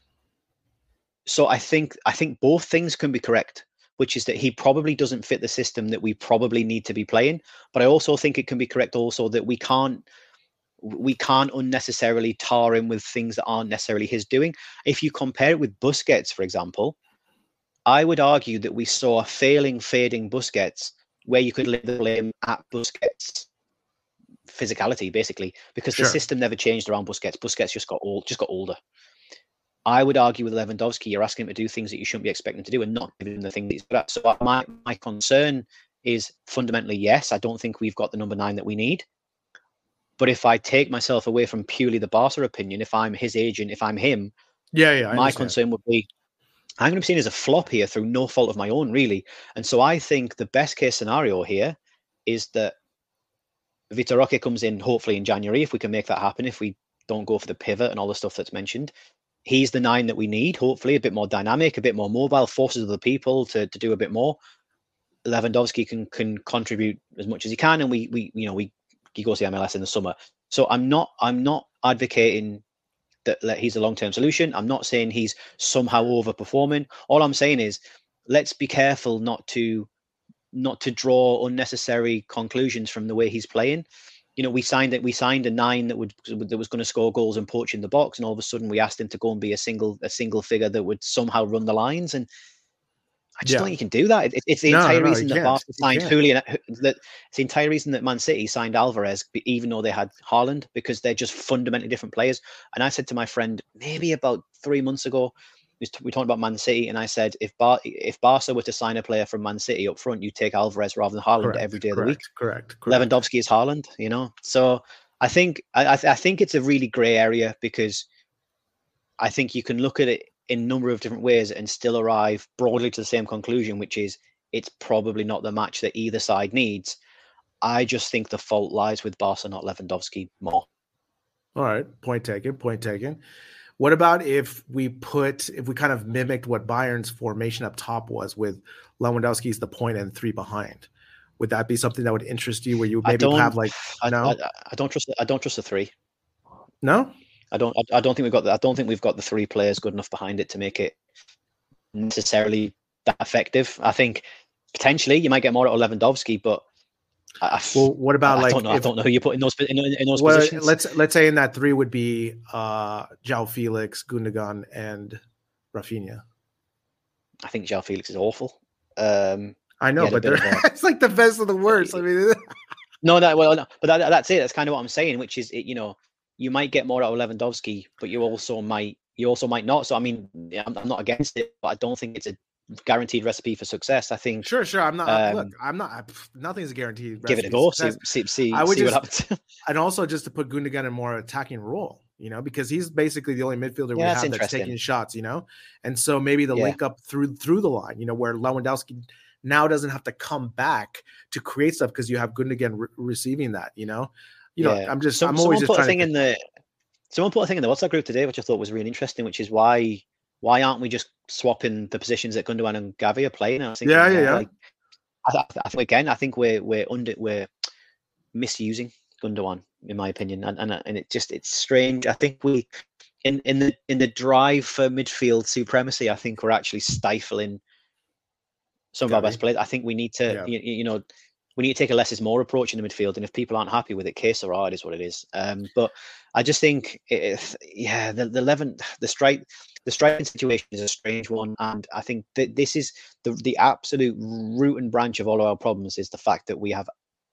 So I think both things can be correct, which is that he probably doesn't fit the system that we probably need to be playing. But I also think it can be correct also that we can't unnecessarily tar him with things that aren't necessarily his doing. If you compare it with Busquets, for example, I would argue that we saw a fading Busquets where you could lay the blame at Busquets' physicality, basically, because the system never changed around Busquets. Busquets just got older. I would argue with Lewandowski, you're asking him to do things that you shouldn't be expecting him to do and not giving him the thing that he's good at. So my concern is fundamentally, yes, I don't think we've got the number 9 that we need. But if I take myself away from purely the Barca opinion, if I'm his agent, if I'm him, my concern would be I'm going to be seen as a flop here through no fault of my own, really. And so I think the best case scenario here is that Vitor Roque comes in hopefully in January, if we can make that happen, if we don't go for the pivot and all the stuff that's mentioned. He's the 9 that we need, hopefully, a bit more dynamic, a bit more mobile, forces other people to do a bit more. Lewandowski can contribute as much as he can, and he goes to the MLS in the summer. So I'm not advocating that he's a long-term solution. I'm not saying he's somehow overperforming. All I'm saying is let's be careful not to draw unnecessary conclusions from the way he's playing. We signed a 9 that was going to score goals and poach in the box, and all of a sudden we asked him to go and be a single figure that would somehow run the lines, and I just don't think you can do that. It's the entire reason that Barca signed Julian. It's the entire reason that Man City signed Alvarez, even though they had Haaland, because they're just fundamentally different players. And I said to my friend maybe about 3 months ago, we talked about Man City, and I said if Barca were to sign a player from Man City up front, you take Alvarez rather than Haaland every day of the week. Correct. Lewandowski is Haaland, So I think it's a really grey area, because I think you can look at it in a number of different ways and still arrive broadly to the same conclusion, which is it's probably not the match that either side needs. I just think the fault lies with Barca, not Lewandowski, more. All right, point taken. What about if we kind of mimicked what Bayern's formation up top was, with Lewandowski as the point and 3 behind? Would that be something that would interest you, where you maybe have like I don't trust the 3. No? I don't think we've got the 3 players good enough behind it to make it necessarily that effective. I think potentially you might get more out of Lewandowski, but what about I don't know who you put in those positions. Let's say in that 3 would be João Felix, Gundogan, and Rafinha. I think João Felix is awful. I know, but it's like the best of the worst. I mean, but that's it. That's kind of what I'm saying, which is, you might get more out of Lewandowski, but you also might not. So I mean, I'm not against it, but I don't think it's a guaranteed recipe for success. I think sure. I'm not. Look, I'm not. Nothing's a guaranteed. Give it a go. See what happens. And also just to put Gundogan in a more attacking role, because he's basically the only midfielder we have that's taking shots, and so maybe the link up through the line, where Lewandowski now doesn't have to come back to create stuff because you have Gundogan receiving that. I'm always just trying to. Someone put a thing in the WhatsApp group today, which I thought was really interesting, which is why aren't we just swapping the positions that Gundogan and Gavi are playing? I think, Like, I think we're misusing Gundogan, in my opinion, and it's strange. I think we in the drive for midfield supremacy, I think we're actually stifling some of our best players. I think we need to, we need to take a less is more approach in the midfield, and if people aren't happy with it, case or it is what it is. But I just think, the striking situation is a strange one, and I think that this is the absolute root and branch of all of our problems, is the fact that we have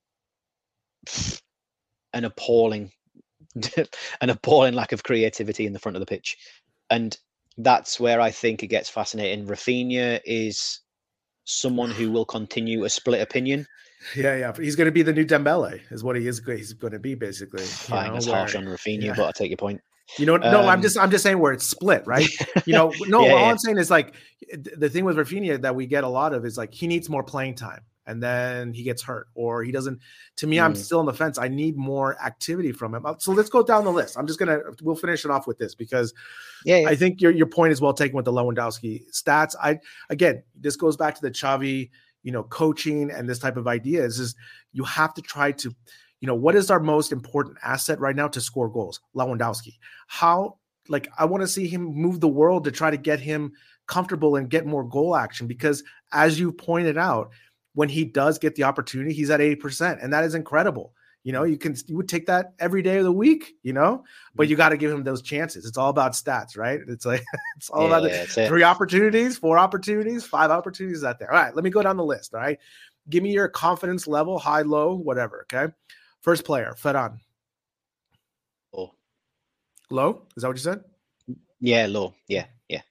an appalling lack of creativity in the front of the pitch, and that's where I think it gets fascinating. Rafinha is someone who will continue a split opinion. Yeah. He's going to be the new Dembele, is what he is. He's going to be basically. It's harsh on Rafinha, but I take your point. No, I'm just saying where it's split, right? I'm saying is like the thing with Rafinha that we get a lot of is like he needs more playing time, and then he gets hurt, or he doesn't. To me, I'm still on the fence. I need more activity from him. So let's go down the list. We'll finish it off with this, because I think your point is well taken with the Lewandowski stats. This goes back to the Xavi, coaching and this type of ideas, is you have to try to, what is our most important asset right now to score goals? Lewandowski. I want to see him move the world to try to get him comfortable and get more goal action, because as you pointed out, when he does get the opportunity, he's at 80%, and that is incredible. You would take that every day of the week, but you got to give him those chances. It's all about stats, right? It's like, it's all about 3 opportunities, 4 opportunities, 5 opportunities out there. All right, let me go down the list. All right. Give me your confidence level, high, low, whatever. Okay. First player, Ferran. Oh. Low? Is that what you said? Yeah, low. Yeah.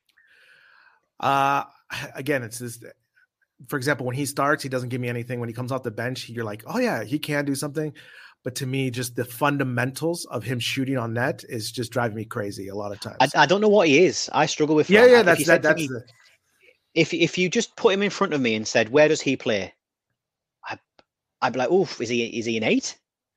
Again, it's this. For example, when he starts, he doesn't give me anything. When he comes off the bench, you're like, oh yeah, he can do something. But to me, just the fundamentals of him shooting on net is just driving me crazy a lot of times. I don't know what he is. I struggle with. If you just put him in front of me and said, where does he play? I'd be like, oof, is he an 8?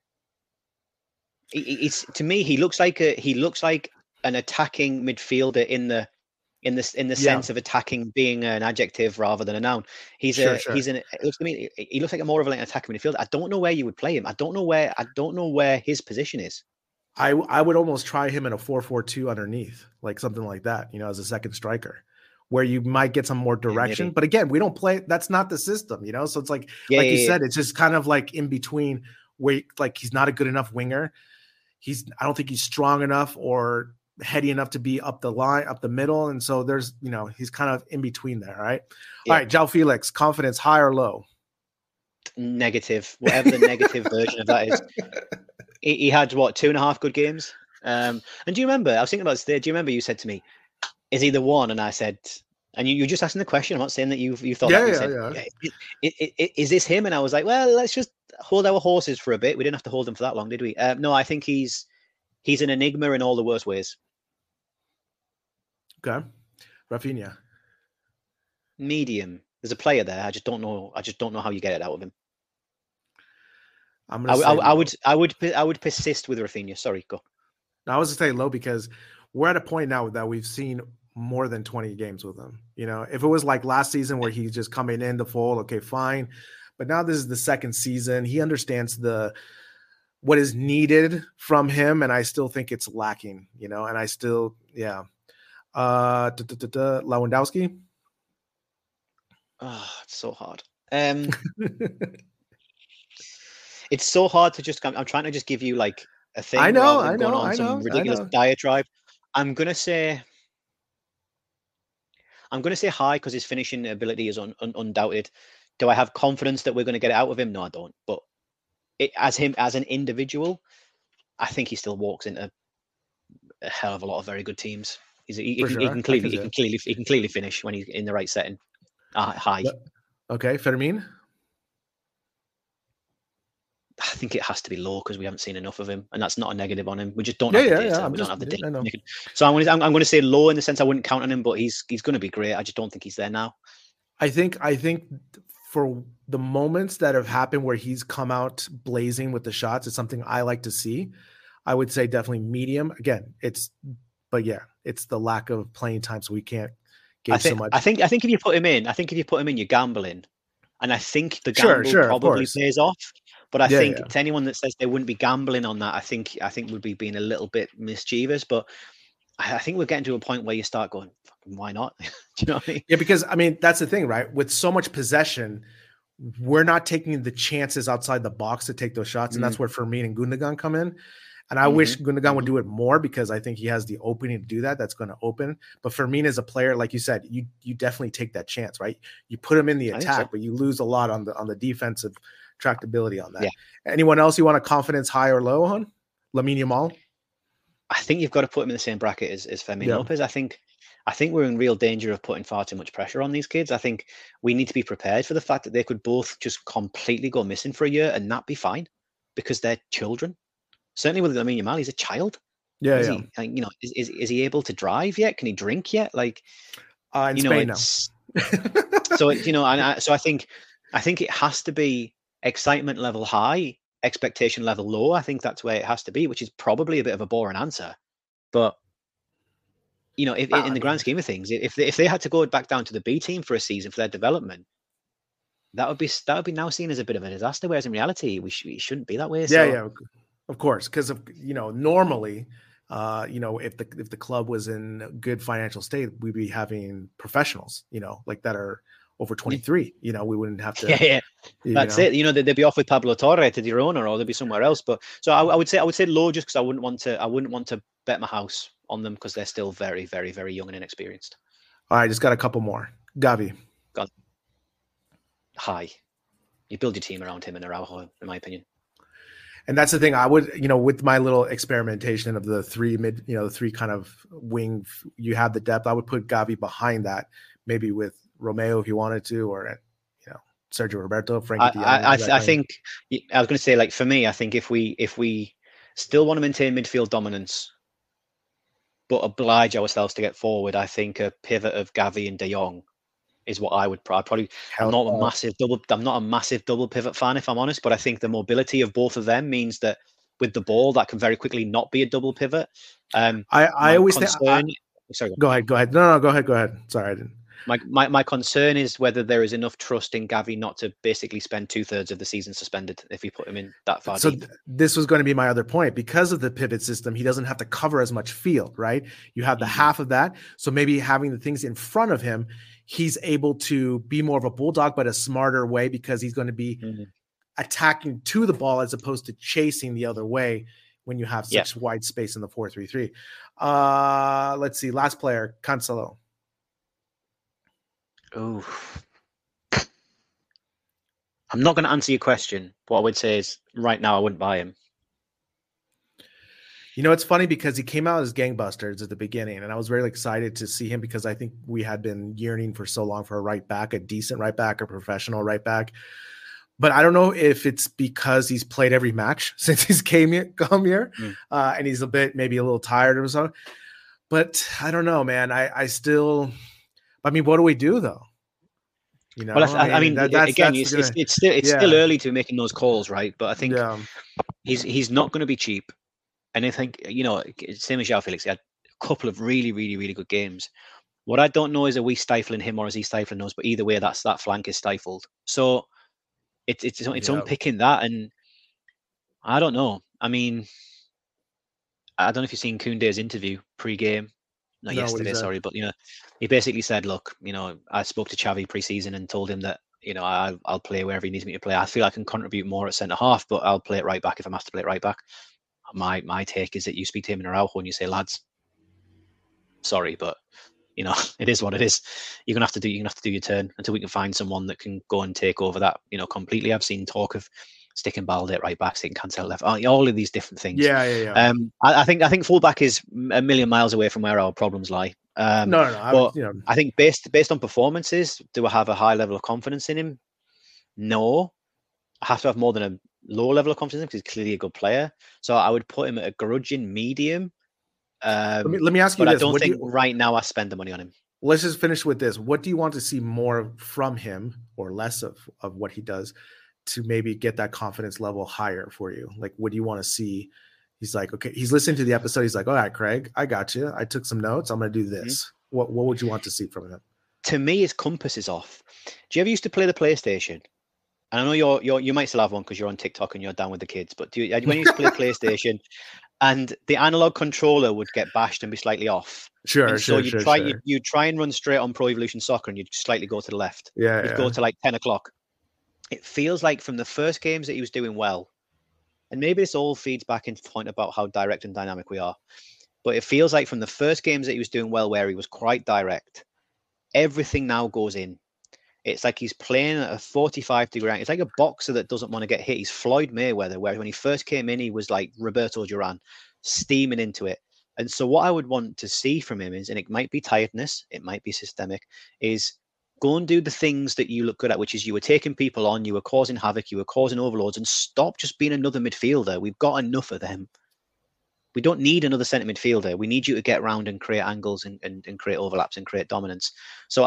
To me, he looks like an attacking midfielder in the sense of attacking being an adjective rather than a noun. He looks like more of an attacking midfielder. I don't know where you would play him. I don't know where his position is. I would almost try him in a 4-4-2 underneath, like something like that, as a second striker, where you might get some more direction. But again, we don't play. That's not the system, So it's like, you said, it's just kind of like in between, where like he's not a good enough winger. I don't think he's strong enough or heady enough to be up the line, up the middle. And so there's, he's kind of in between there. Right. Yeah. All right. João Felix, confidence, high or low? Negative, whatever the negative version of that is. He had 2.5 good games. And do you remember, I was thinking about this today, do you remember you said to me, is he the one? And I said, and you're just asking the question. I'm not saying that you thought that. Is this him? And I was like, well, let's just hold our horses for a bit. We didn't have to hold them for that long, did we? No, I think he's an enigma in all the worst ways. Okay. Rafinha. Medium. There's a player there. I just don't know how you get it out of him. I would persist with Rafinha. Sorry, go. I was going to say low because we're at a point now that we've seen more than 20 games with him. You know, if it was like last season where he's just coming in the fold, okay, fine. But now this is the second season. He understands what is needed from him, and I still think it's lacking, you know, and I still, yeah. Lewandowski. Oh, it's so hard. It's so hard to just, I'm trying to just give you like a thing. I know. Some ridiculous diatribe. I'm going to say high because his finishing ability is undoubted. Do I have confidence that we're going to get it out of him? No, I don't. But as an individual, I think he still walks into a hell of a lot of very good teams. He can clearly finish when he's in the right setting. High. Okay, Fermin. I think it has to be low because we haven't seen enough of him, and that's not a negative on him. We just don't have the data. We don't have the data. So I'm going to say low in the sense I wouldn't count on him, but he's going to be great. I just don't think he's there now. I think for the moments that have happened where he's come out blazing with the shots, it's something I like to see. I would say definitely medium. Again, it's the lack of playing time, so we can't get so much. I think if you put him in, you're gambling, and I think the gamble probably pays off. But I think to anyone that says they wouldn't be gambling on that, I think would be being a little bit mischievous. But I think we're getting to a point where you start going, fucking, why not? Do you know what I mean? Yeah, because I mean that's the thing, right? With so much possession, we're not taking the chances outside the box to take those shots, and that's where Fermin and Gundogan come in. And I wish Gundogan would do it more because I think he has the opening to do that. That's going to open. But Fermin is a player, like you said, you definitely take that chance, right? You put him in the attack, but you lose a lot on the defensive tractability on that. Yeah. Anyone else you want a confidence high or low on? Lamine Yamal? I think you've got to put him in the same bracket as Fermin Lopez. I think we're in real danger of putting far too much pressure on these kids. I think we need to be prepared for the fact that they could both just completely go missing for a year and not be fine because they're children. Certainly with Lamine Yamal, he's a child. Yeah, is he? Like, you know, is he able to drive yet? Can he drink yet? Like, in Spain now. So you know, so I think it has to be excitement level high, expectation level low. I think that's where it has to be, which is probably a bit of a boring answer, but you know, if in the grand scheme of things, if they had to go back down to the B team for a season for their development, that would be now seen as a bit of a disaster. Whereas in reality, it shouldn't be that way. Yeah. Of course, because of normally, if the club was in good financial state, we'd be having professionals, like that are over 23. We wouldn't have to. Yeah. That's it. They'd be off with Pablo Torre to Girona, or they'd be somewhere else. But so I would say low, just because I wouldn't want to bet my house on them because they're still very, very, very young and inexperienced. All right, just got a couple more. Gavi. High. You build your team around him and Araujo, in my opinion. And that's the thing. I would, with my little experimentation of the three the three kind of wing, you have the depth. I would put Gavi behind that, maybe with Romeo if you wanted to, or Sergio Roberto, Frankie. I think I was going to say, like, for me, I think if we still want to maintain midfield dominance, but oblige ourselves to get forward, I think a pivot of Gavi and De Jong is what I would probably. I'm not a massive double pivot fan, if I'm honest, but I think the mobility of both of them means that with the ball, that can very quickly not be a double pivot. I always think. Sorry. Go ahead. No, go ahead. Sorry, I didn't. My concern is whether there is enough trust in Gavi not to basically spend 2/3 of the season suspended if we put him in that far deep. This was going to be my other point. Because of the pivot system, he doesn't have to cover as much field, right? You have the half of that. So maybe having the things in front of him, he's able to be more of a bulldog, but a smarter way, because he's going to be attacking to the ball as opposed to chasing the other way when you have such wide space in the 4-3-3. Let's see. Last player, Cancelo. Oh, I'm not going to answer your question. What I would say is right now I wouldn't buy him. You know, it's funny because he came out as gangbusters at the beginning, and I was very excited to see him because I think we had been yearning for so long for a right back, a decent right back, a professional right back. But I don't know if it's because he's played every match since he's come here, and he's maybe a little tired or something. But I don't know, man. I mean, what do we do though? You know, well, I mean, it's still early to be making those calls, right? But I think he's not going to be cheap. And I think, you know, same as João Felix, he had a couple of really, really, really good games. What I don't know is, are we stifling him or is he stifling us? But either way, that flank is stifled. So it's unpicking that, and I don't know. I mean, I don't know if you've seen Koundé's interview pre-game, not yesterday, sorry, but you know, he basically said, "Look, you know, I spoke to Xavi pre-season and told him that, you know, I'll play wherever he needs me to play. I feel I can contribute more at centre half, but I'll play it right back if I'm asked to play it right back." My take is that you speak to him in Araujo and you say, "Lads, sorry, but you know, it is what it is. You're gonna have to do your turn until we can find someone that can go and take over that, you know, completely." I've seen talk of sticking Balde at right back, sticking Cancelo left, all of these different things. Yeah. I think fullback is a million miles away from where our problems lie. No. I think based on performances, do I have a high level of confidence in him? No. I have to have more than a low level of confidence because he's clearly a good player. So I would put him at a grudging medium. Let me ask you but this. I don't think right now I spend the money on him. Let's just finish with this. What do you want to see more from him or less of what he does to maybe get that confidence level higher for you? Like, what do you want to see? He's like, okay, he's listening to the episode. He's like, all right, Craig, I got you. I took some notes. I'm going to do this. Mm-hmm. What would you want to see from him? To me, his compass is off. Do you ever used to play the PlayStation? And I know you might still have one because you're on TikTok and you're down with the kids. But when you used to play PlayStation, and the analog controller would get bashed and be slightly off. You'd try and run straight on Pro Evolution Soccer, and you'd slightly go to the left. You'd go to like 10 o'clock. It feels like from the first games that he was doing well, and maybe this all feeds back into the point about how direct and dynamic we are. But it feels like from the first games that he was doing well, where he was quite direct, everything now goes in. It's like he's playing at a 45-degree angle. It's like a boxer that doesn't want to get hit. He's Floyd Mayweather, where when he first came in, he was like Roberto Duran, steaming into it. And so what I would want to see from him is, and it might be tiredness, it might be systemic, is go and do the things that you look good at, which is you were taking people on, you were causing havoc, you were causing overloads, and stop just being another midfielder. We've got enough of them. We don't need another centre midfielder. We need you to get around and create angles and create overlaps and create dominance. So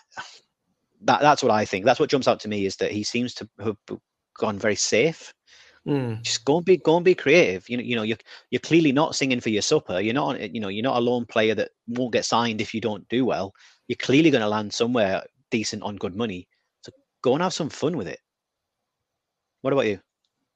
that's what I think. That's what jumps out to me, is that he seems to have gone very safe. Just go and be creative. You know, you're clearly not singing for your supper. You're not a lone player that won't get signed if you don't do well. You're clearly going to land somewhere decent on good money. So go and have some fun with it. What about you?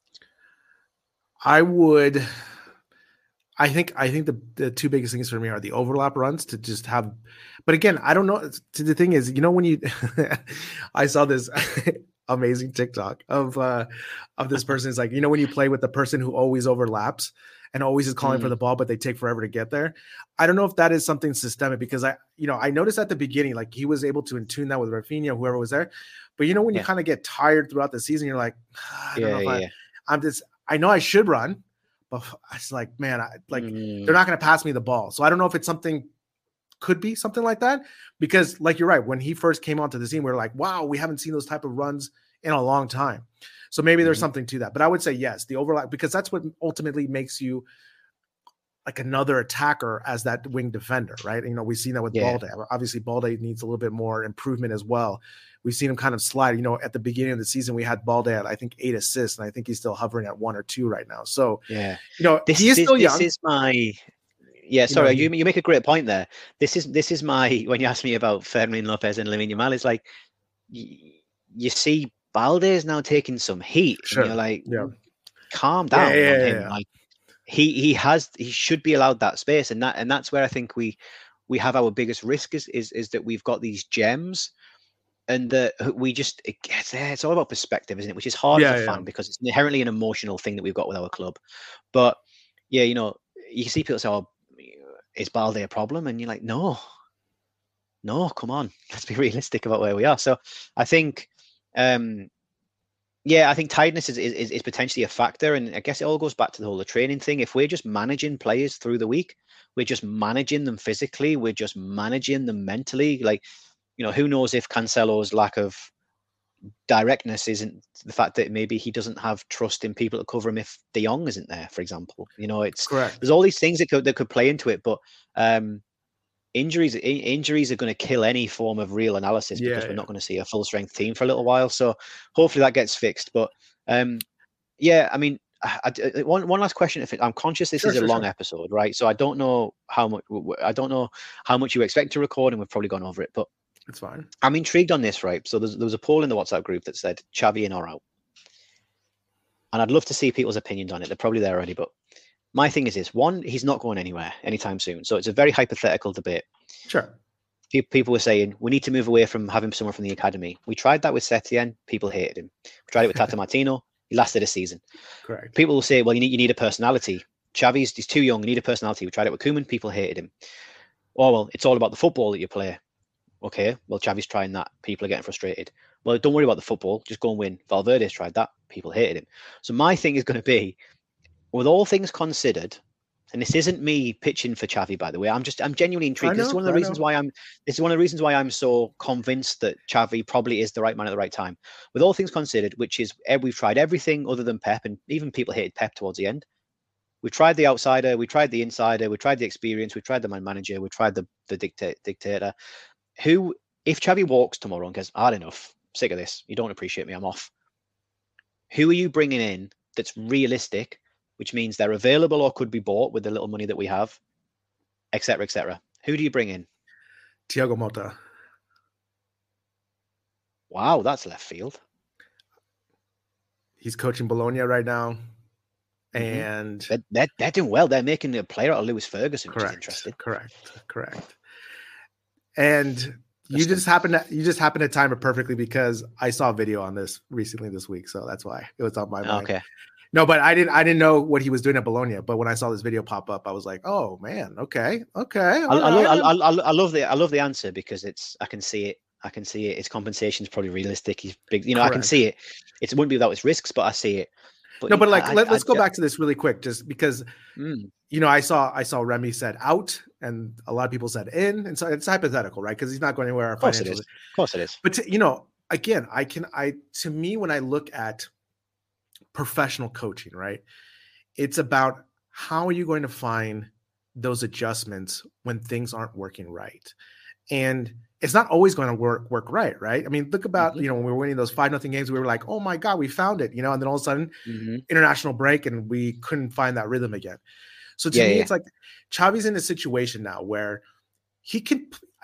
I think the two biggest things for me are the overlap runs, to just have, but again, I don't know. The thing is, you know, when you, I saw this amazing TikTok of this person. It's like, you know, when you play with the person who always overlaps and always is calling for the ball, but they take forever to get there. I don't know if that is something systemic, because I noticed at the beginning, like he was able to intune that with Rafinha, whoever was there. But you know, when you kind of get tired throughout the season, you're like, I don't know if I know I should run. But it's like, man, they're not going to pass me the ball. So I don't know if it's could be something like that. Because like, you're right. When he first came onto the scene, we were like, wow, we haven't seen those type of runs in a long time. So maybe there's something to that. But I would say yes, the overlap, because that's what ultimately makes you like another attacker as that wing defender, right? You know, we've seen that with Balde. Obviously, Balde needs a little bit more improvement as well. We've seen him kind of slide. You know, at the beginning of the season, we had Balde at, I think, 8 assists, and I think he's still hovering at 1 or 2 right now. So, you know, he is still young. This is my... Yeah, sorry, you make a great point there. This is my... When you ask me about Fermin Lopez and Lamine Yamal, it's like, you see Balde is now taking some heat. Sure. And you're like, calm down on him. Like, he should be allowed that space, and that's where I think we have our biggest risk is that we've got these gems, and that we just, it gets there. It's all about perspective, isn't it? Which is hard as a fan, because it's inherently an emotional thing that we've got with our club. But yeah, you know, you see people say, "Oh, is Balde a problem?" And you're like, no, come on, let's be realistic about where we are. So I think Yeah, I think tiredness is potentially a factor, and I guess it all goes back to the whole training thing. If we're just managing players through the week, we're just managing them physically, we're just managing them mentally. Like, who knows if Cancelo's lack of directness isn't the fact that maybe he doesn't have trust in people to cover him if De Jong isn't there, for example. It's correct. There's all these things that could play into it, but injuries are going to kill any form of real analysis because we're not going to see a full strength team for a little while. So hopefully that gets fixed. But I mean, one last question. If I'm conscious this is a long episode, right? So I don't know how much you expect to record, and we've probably gone over it, but it's fine. I'm intrigued on this, right? So there was a poll in the WhatsApp group that said Xavi in or out, and I'd love to see people's opinions on it. They're probably there already, but my thing is this: one, he's not going anywhere anytime soon, so it's a very hypothetical debate. Sure. People were saying we need to move away from having someone from the academy. We tried that with Setien, people hated him. We tried it with Tata Martino, he lasted a season. Correct. People will say, well, you need a personality. Xavi's he's too young, you need a personality. We tried it with Koeman, people hated him. Oh well, it's all about the football that you play. Okay, well, Xavi's trying that. People are getting frustrated. Well, don't worry about the football. Just go and win. Valverde's tried that. People hated him. So my thing is going to be, with all things considered, and this isn't me pitching for Xavi, by the way. I'm genuinely intrigued. This is one of the reasons why I'm so convinced that Xavi probably is the right man at the right time. With all things considered, which is we've tried everything other than Pep, and even people hated Pep towards the end. We tried the outsider, we tried the insider, we tried the experience, we tried the man manager, we tried the dictator. Who, if Xavi walks tomorrow and goes, hard enough, sick of this, you don't appreciate me, I'm off. Who are you bringing in that's realistic, which means they're available or could be bought with the little money that we have, et cetera, et cetera? Who do you bring in? Thiago Motta. Wow, that's left field. He's coaching Bologna right now. And they're doing well. They're making a player out of Lewis Ferguson, which is interesting. Correct. And you just happened to time it perfectly because I saw a video on this recently this week, so that's why it was on my mind. Okay. No, but I didn't know what he was doing at Bologna. But when I saw this video pop up, I was like, "Oh man, okay." I love the answer because I can see it. Its compensation is probably realistic. He's big, I can see it. It wouldn't be without its risks, but I see it. But let's go back to this really quick, just because I saw Remy said out, and a lot of people said in, and so it's hypothetical, right? Because he's not going anywhere. Of course it is. Of course it is. But again, to me, when I look at professional coaching, right, it's about how are you going to find those adjustments when things aren't working right, and it's not always going to work right. I mean, look about, when we were winning those 5-0 games, we were like, oh my God, we found it, and then all of a sudden international break and we couldn't find that rhythm again. So to me, it's like Xavi's in a situation now where he can,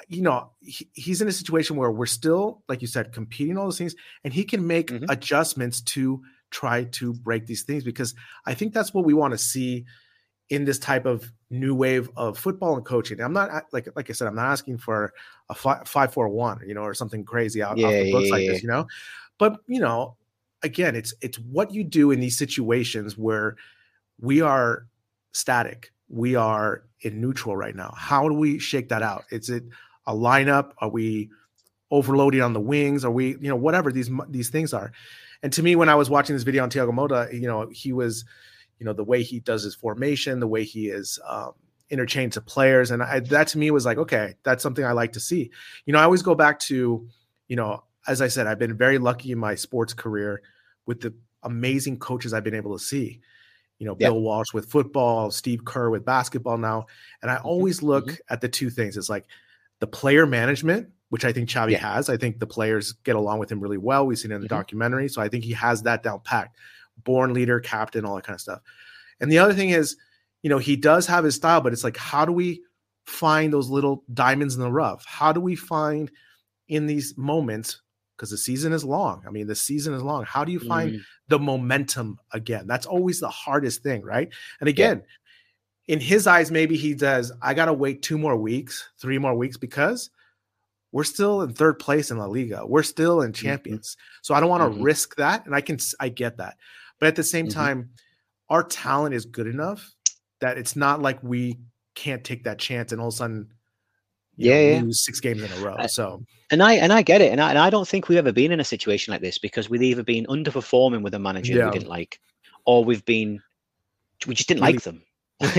he's in a situation where we're still, like you said, competing all those things, and he can make adjustments to try to break these things, because I think that's what we want to see in this type of new wave of football and coaching. I'm not, like I said, I'm not asking for a 5-4-1, or something crazy out off the books like this, But again, it's what you do in these situations where we are static, we are in neutral right now. How do we shake that out? Is it a lineup? Are we overloading on the wings? Are we, whatever these things are? And to me, when I was watching this video on Thiago Motta, he was, the way he does his formation, the way he is interchanged to players. And that to me was like, okay, that's something I like to see. I always go back to, as I said, I've been very lucky in my sports career with the amazing coaches I've been able to see. Bill Walsh with football, Steve Kerr with basketball now. And I always look at the two things. It's like the player management, which I think Xavi has. I think the players get along with him really well. We've seen it in the documentary. So I think he has that down packed. Born leader, captain, all that kind of stuff. And the other thing is, he does have his style, but it's like, how do we find those little diamonds in the rough? How do we find in these moments, because the season is long. I mean, the season is long. How do you find the momentum again? That's always the hardest thing, right? And again, in his eyes, maybe he says, I got to wait 2 more weeks, 3 more weeks, because we're still in 3rd place in La Liga. We're still in champions. So I don't want to risk that. And I get that. But at the same time, our talent is good enough that it's not like we can't take that chance and all of a sudden lose 6 games in a row. And I get it, and I don't think we've ever been in a situation like this because we've either been underperforming with a manager we didn't like, or we just didn't like them.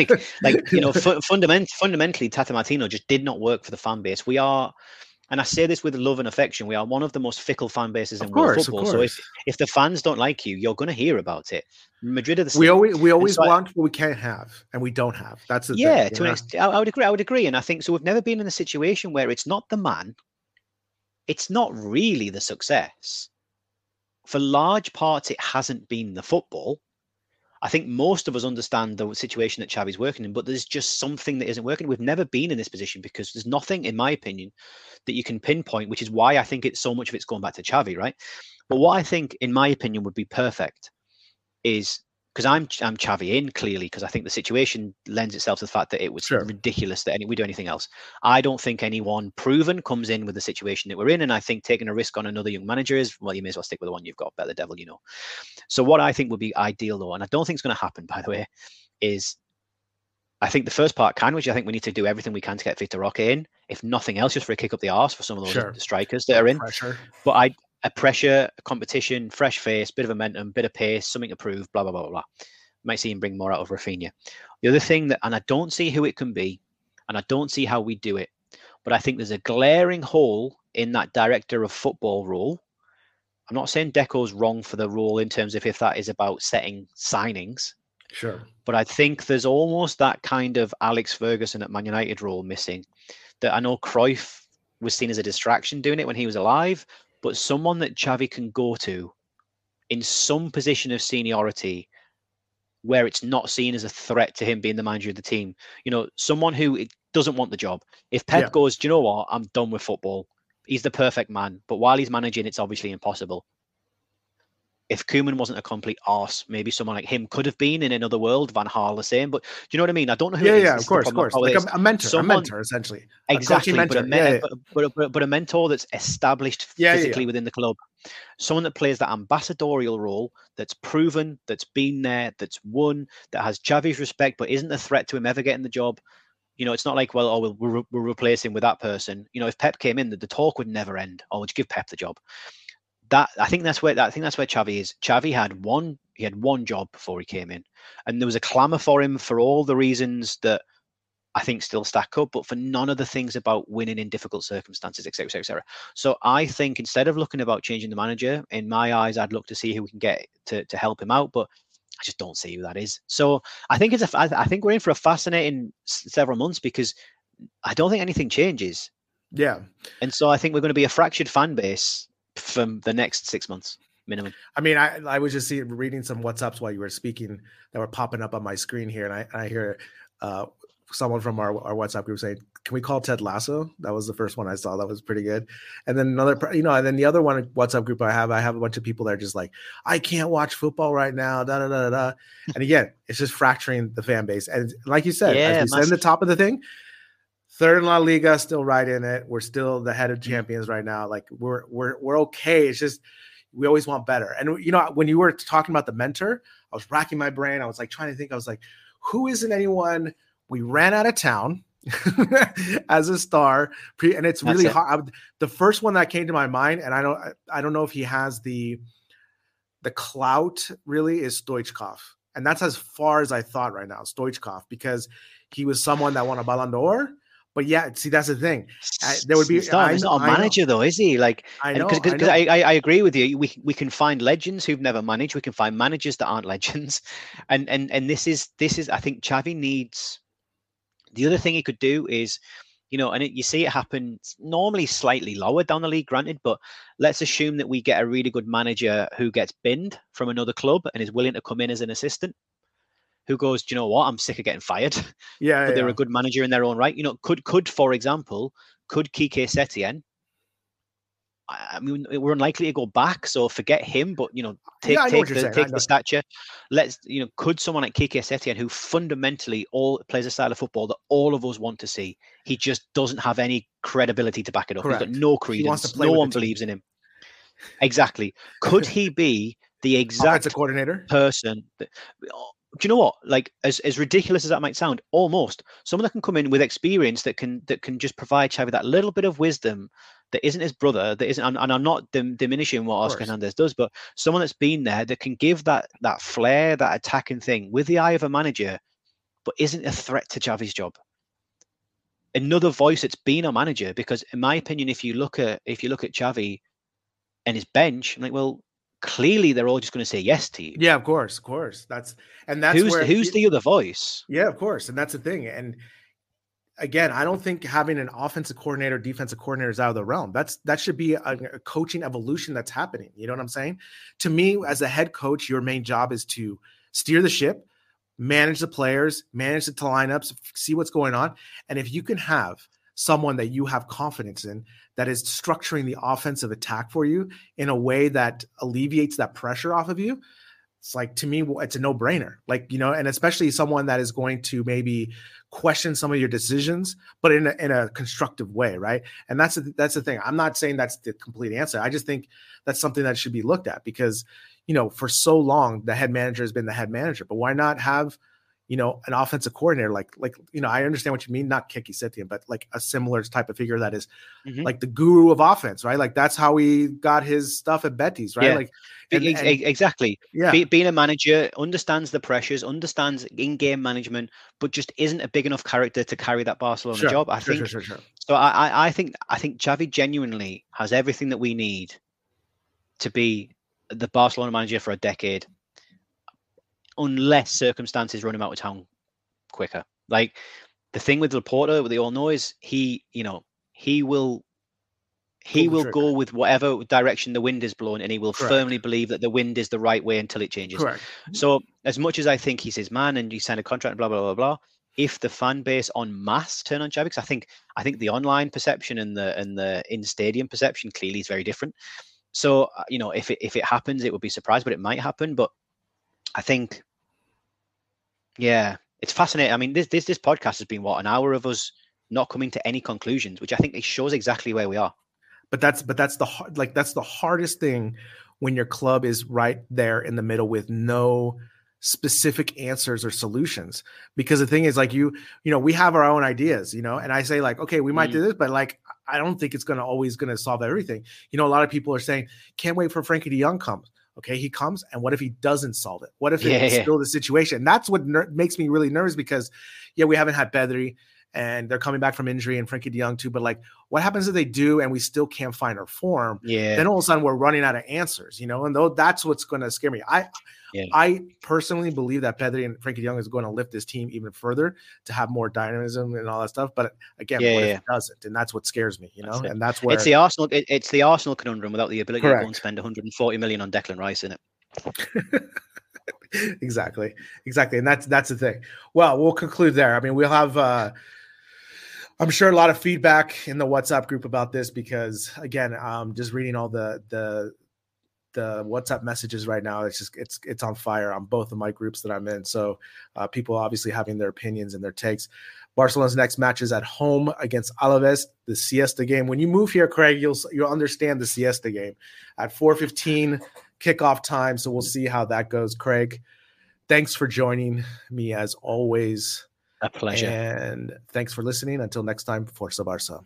Fundamentally, Tata Martino just did not work for the fan base. We are, and I say this with love and affection, we are one of the most fickle fan bases in world football. So if the fans don't like you, you're going to hear about it. Madrid are the same. We always want what we can't have, and we don't have. That's the thing. Yeah, I would agree. I would agree, and I think so. We've never been in a situation where it's not the man, it's not really the success. For large parts, it hasn't been the football. I think most of us understand the situation that Xavi's working in, but there's just something that isn't working. We've never been in this position because there's nothing, in my opinion, that you can pinpoint, which is why I think it's so much of it's going back to Xavi, right? But what I think, in my opinion, would be perfect is, because I'm Xavi in, clearly, because I think the situation lends itself to the fact that it was ridiculous that we do anything else. I don't think anyone proven comes in with the situation that we're in, and I think taking a risk on another young manager is, well, you may as well stick with the one you've got, bet the devil, So what I think would be ideal, though, and I don't think it's going to happen, by the way, is I think the first part which I think we need to do everything we can to get Vitor Roque in, if nothing else, just for a kick up the arse for some of those strikers that are in. Pressure. But a pressure, a competition, fresh face, bit of momentum, bit of pace, something to prove, blah, blah, blah, blah. Might see him bring more out of Rafinha. The other thing and I don't see who it can be, and I don't see how we do it, but I think there's a glaring hole in that director of football role. I'm not saying Deco's wrong for the role in terms of if that is about setting signings. Sure. But I think there's almost that kind of Alex Ferguson at Man United role missing. That I know Cruyff was seen as a distraction doing it when he was alive, but someone that Xavi can go to in some position of seniority where it's not seen as a threat to him being the manager of the team. Someone who doesn't want the job. If Pep goes, do you know what? I'm done with football. He's the perfect man. But while he's managing, it's obviously impossible. If Koeman wasn't a complete arse, maybe someone like him could have been in another world. Van Gaal the same. But do you know what I mean? I don't know who it is. Yeah, of course. Like a mentor, essentially. Exactly. But a mentor that's established physically within the club. Someone that plays that ambassadorial role, that's proven, that's been there, that's won, that has Xavi's respect, but isn't a threat to him ever getting the job. It's not like, we'll replace him with that person. If Pep came in, the talk would never end. Oh, would you give Pep the job? I think that's where Xavi is. Xavi had one job before he came in, and there was a clamour for him for all the reasons that I think still stack up, but for none of the things about winning in difficult circumstances, etc., etc. So I think instead of looking about changing the manager, in my eyes, I'd look to see who we can get to help him out, but I just don't see who that is. So I think I think we're in for a fascinating several months because I don't think anything changes. Yeah, and so I think we're going to be a fractured fan base from the next 6 months minimum. I mean, I was just reading some WhatsApps while you were speaking that were popping up on my screen here, and I hear someone from our WhatsApp group saying, "Can we call Ted Lasso?" That was the first one I saw. That was pretty good. And then and then the other one WhatsApp group I have a bunch of people that are just like, "I can't watch football right now." Da da da da. And again, it's just fracturing the fan base. And like you said, as we said in the top of the thing, third in La Liga, still right in it. We're still the head of champions right now. Like we're okay. It's just we always want better. And when you were talking about the mentor, I was racking my brain. I was like trying to think. I was like, who isn't anyone? We ran out of town as a star, and it's really hard. The first one that came to my mind, and I don't know if he has the clout really, is Stoichkov, and that's as far as I thought right now, Stoichkov, because he was someone that won a Ballon d'Or. But yeah, see, that's the thing. There would be. He's not a manager, though, is he? Like, I know. Because I agree with you. We can find legends who've never managed. We can find managers that aren't legends, and this is. I think Xavi needs. The other thing he could do is, you see it happen normally slightly lower down the league, granted, but let's assume that we get a really good manager who gets binned from another club and is willing to come in as an assistant, who goes, do you know what? I'm sick of getting fired. But they're a good manager in their own right. Could for example, Quique Setien, I mean, we're unlikely to go back, so forget him. But take the stature. Could someone like Quique Setien, who fundamentally plays a style of football that all of us want to see, he just doesn't have any credibility to back it up. Correct. He's got no credence. No one believes in him. Exactly. Could he be the exact coordinator person? you know what? Like, as ridiculous as that might sound, almost someone that can come in with experience that can just provide Xavi that little bit of wisdom that isn't his brother, that isn't, and I'm not diminishing what Oscar Hernandez does, but someone that's been there that can give that flair, that attacking thing with the eye of a manager, but isn't a threat to Xavi's job. Another voice that's been a manager, because in my opinion, if you look at Xavi and his bench, I'm like, well, clearly they're all just going to say yes to you. Yeah, of course. That's who's the other voice. Yeah, of course. And that's the thing. And again, I don't think having an offensive coordinator, defensive coordinator is out of the realm. That should be a coaching evolution that's happening. You know what I'm saying? To me, as a head coach, your main job is to steer the ship, manage the players, manage the lineups, see what's going on. And if you can have someone that you have confidence in that is structuring the offensive attack for you in a way that alleviates that pressure off of you, it's like, to me, it's a no-brainer. Like, you know, and especially someone that is going to maybe question some of your decisions, but in a constructive way, right? And that's the thing. I'm not saying that's the complete answer. I just think that's something that should be looked at, because, you know, for so long the head manager has been the head manager, but why not have, you know, an offensive coordinator, like, you know, I understand what you mean, not Kiki Setien, but like a similar type of figure that is like the guru of offense, right? Like that's how he got his stuff at Betis, right? Yeah. Like exactly. Yeah. Being a manager, understands the pressures, understands in-game management, but just isn't a big enough character to carry that Barcelona job. I think. Sure. So I think Xavi genuinely has everything that we need to be the Barcelona manager for a decade, unless circumstances run him out of town quicker. Like the thing with Laporta, what they all know is he will go with whatever direction the wind is blowing, and he will firmly believe that the wind is the right way until it changes. Correct. So as much as I think he's his man and he signed a contract and blah, blah, blah, blah, if the fan base en masse turn on Xavi, because I think the online perception and the in-stadium perception clearly is very different. So, you know, if it happens, it would be a surprise, but it might happen. But I think, yeah, it's fascinating. I mean, this podcast has been an hour of us not coming to any conclusions, which I think it shows exactly where we are. But that's the hardest thing when your club is right there in the middle with no specific answers or solutions. Because the thing is, like, you know, we have our own ideas, you know, and I say like, okay, we might do this, but like, I don't think it's always going to solve everything. You know, a lot of people are saying, can't wait for Frankie de Jong comes. Okay, he comes, and what if he doesn't solve it? What if it's still the situation? And that's what makes me really nervous, because, yeah, we haven't had Pedri, and they're coming back from injury, and Frankie de Jong too. But like, what happens if they do, and we still can't find our form? Yeah. Then all of a sudden we're running out of answers, you know. And that's what's going to scare me. I personally believe that Pedri and Frankie de Jong is going to lift this team even further to have more dynamism and all that stuff. But again, what if it doesn't? And that's what scares me, you know. And that's where it's the Arsenal conundrum without the ability to go and spend 140 million on Declan Rice in it. Exactly. And that's the thing. Well, we'll conclude there. I mean, we'll have I'm sure a lot of feedback in the WhatsApp group about this, because again, just reading all the WhatsApp messages right now, it's on fire on both of my groups that I'm in. So people obviously having their opinions and their takes. Barcelona's next match is at home against Alaves, the siesta game. When you move here, Craig, you'll understand the siesta game at 4:15 kickoff time. So we'll see how that goes. Craig, thanks for joining me as always. A pleasure. And thanks for listening. Until next time, Forza Barça.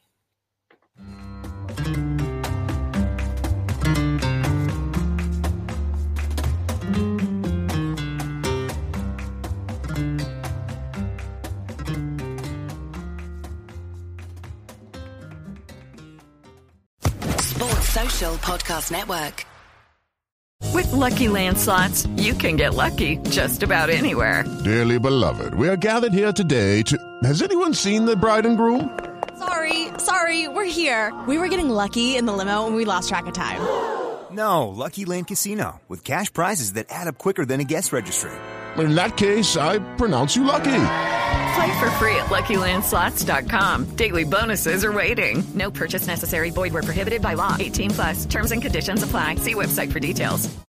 Sports Social Podcast Network. With Lucky Land Slots, you can get lucky just about anywhere. Dearly beloved, we are gathered here today to... Has anyone seen the bride and groom? Sorry, we're here. We were getting lucky in the limo and we lost track of time. No, Lucky Land Casino, with cash prizes that add up quicker than a guest registry. In that case, I pronounce you lucky. Play for free at LuckyLandSlots.com. Daily bonuses are waiting. No purchase necessary. Void where prohibited by law. 18+. Terms and conditions apply. See website for details.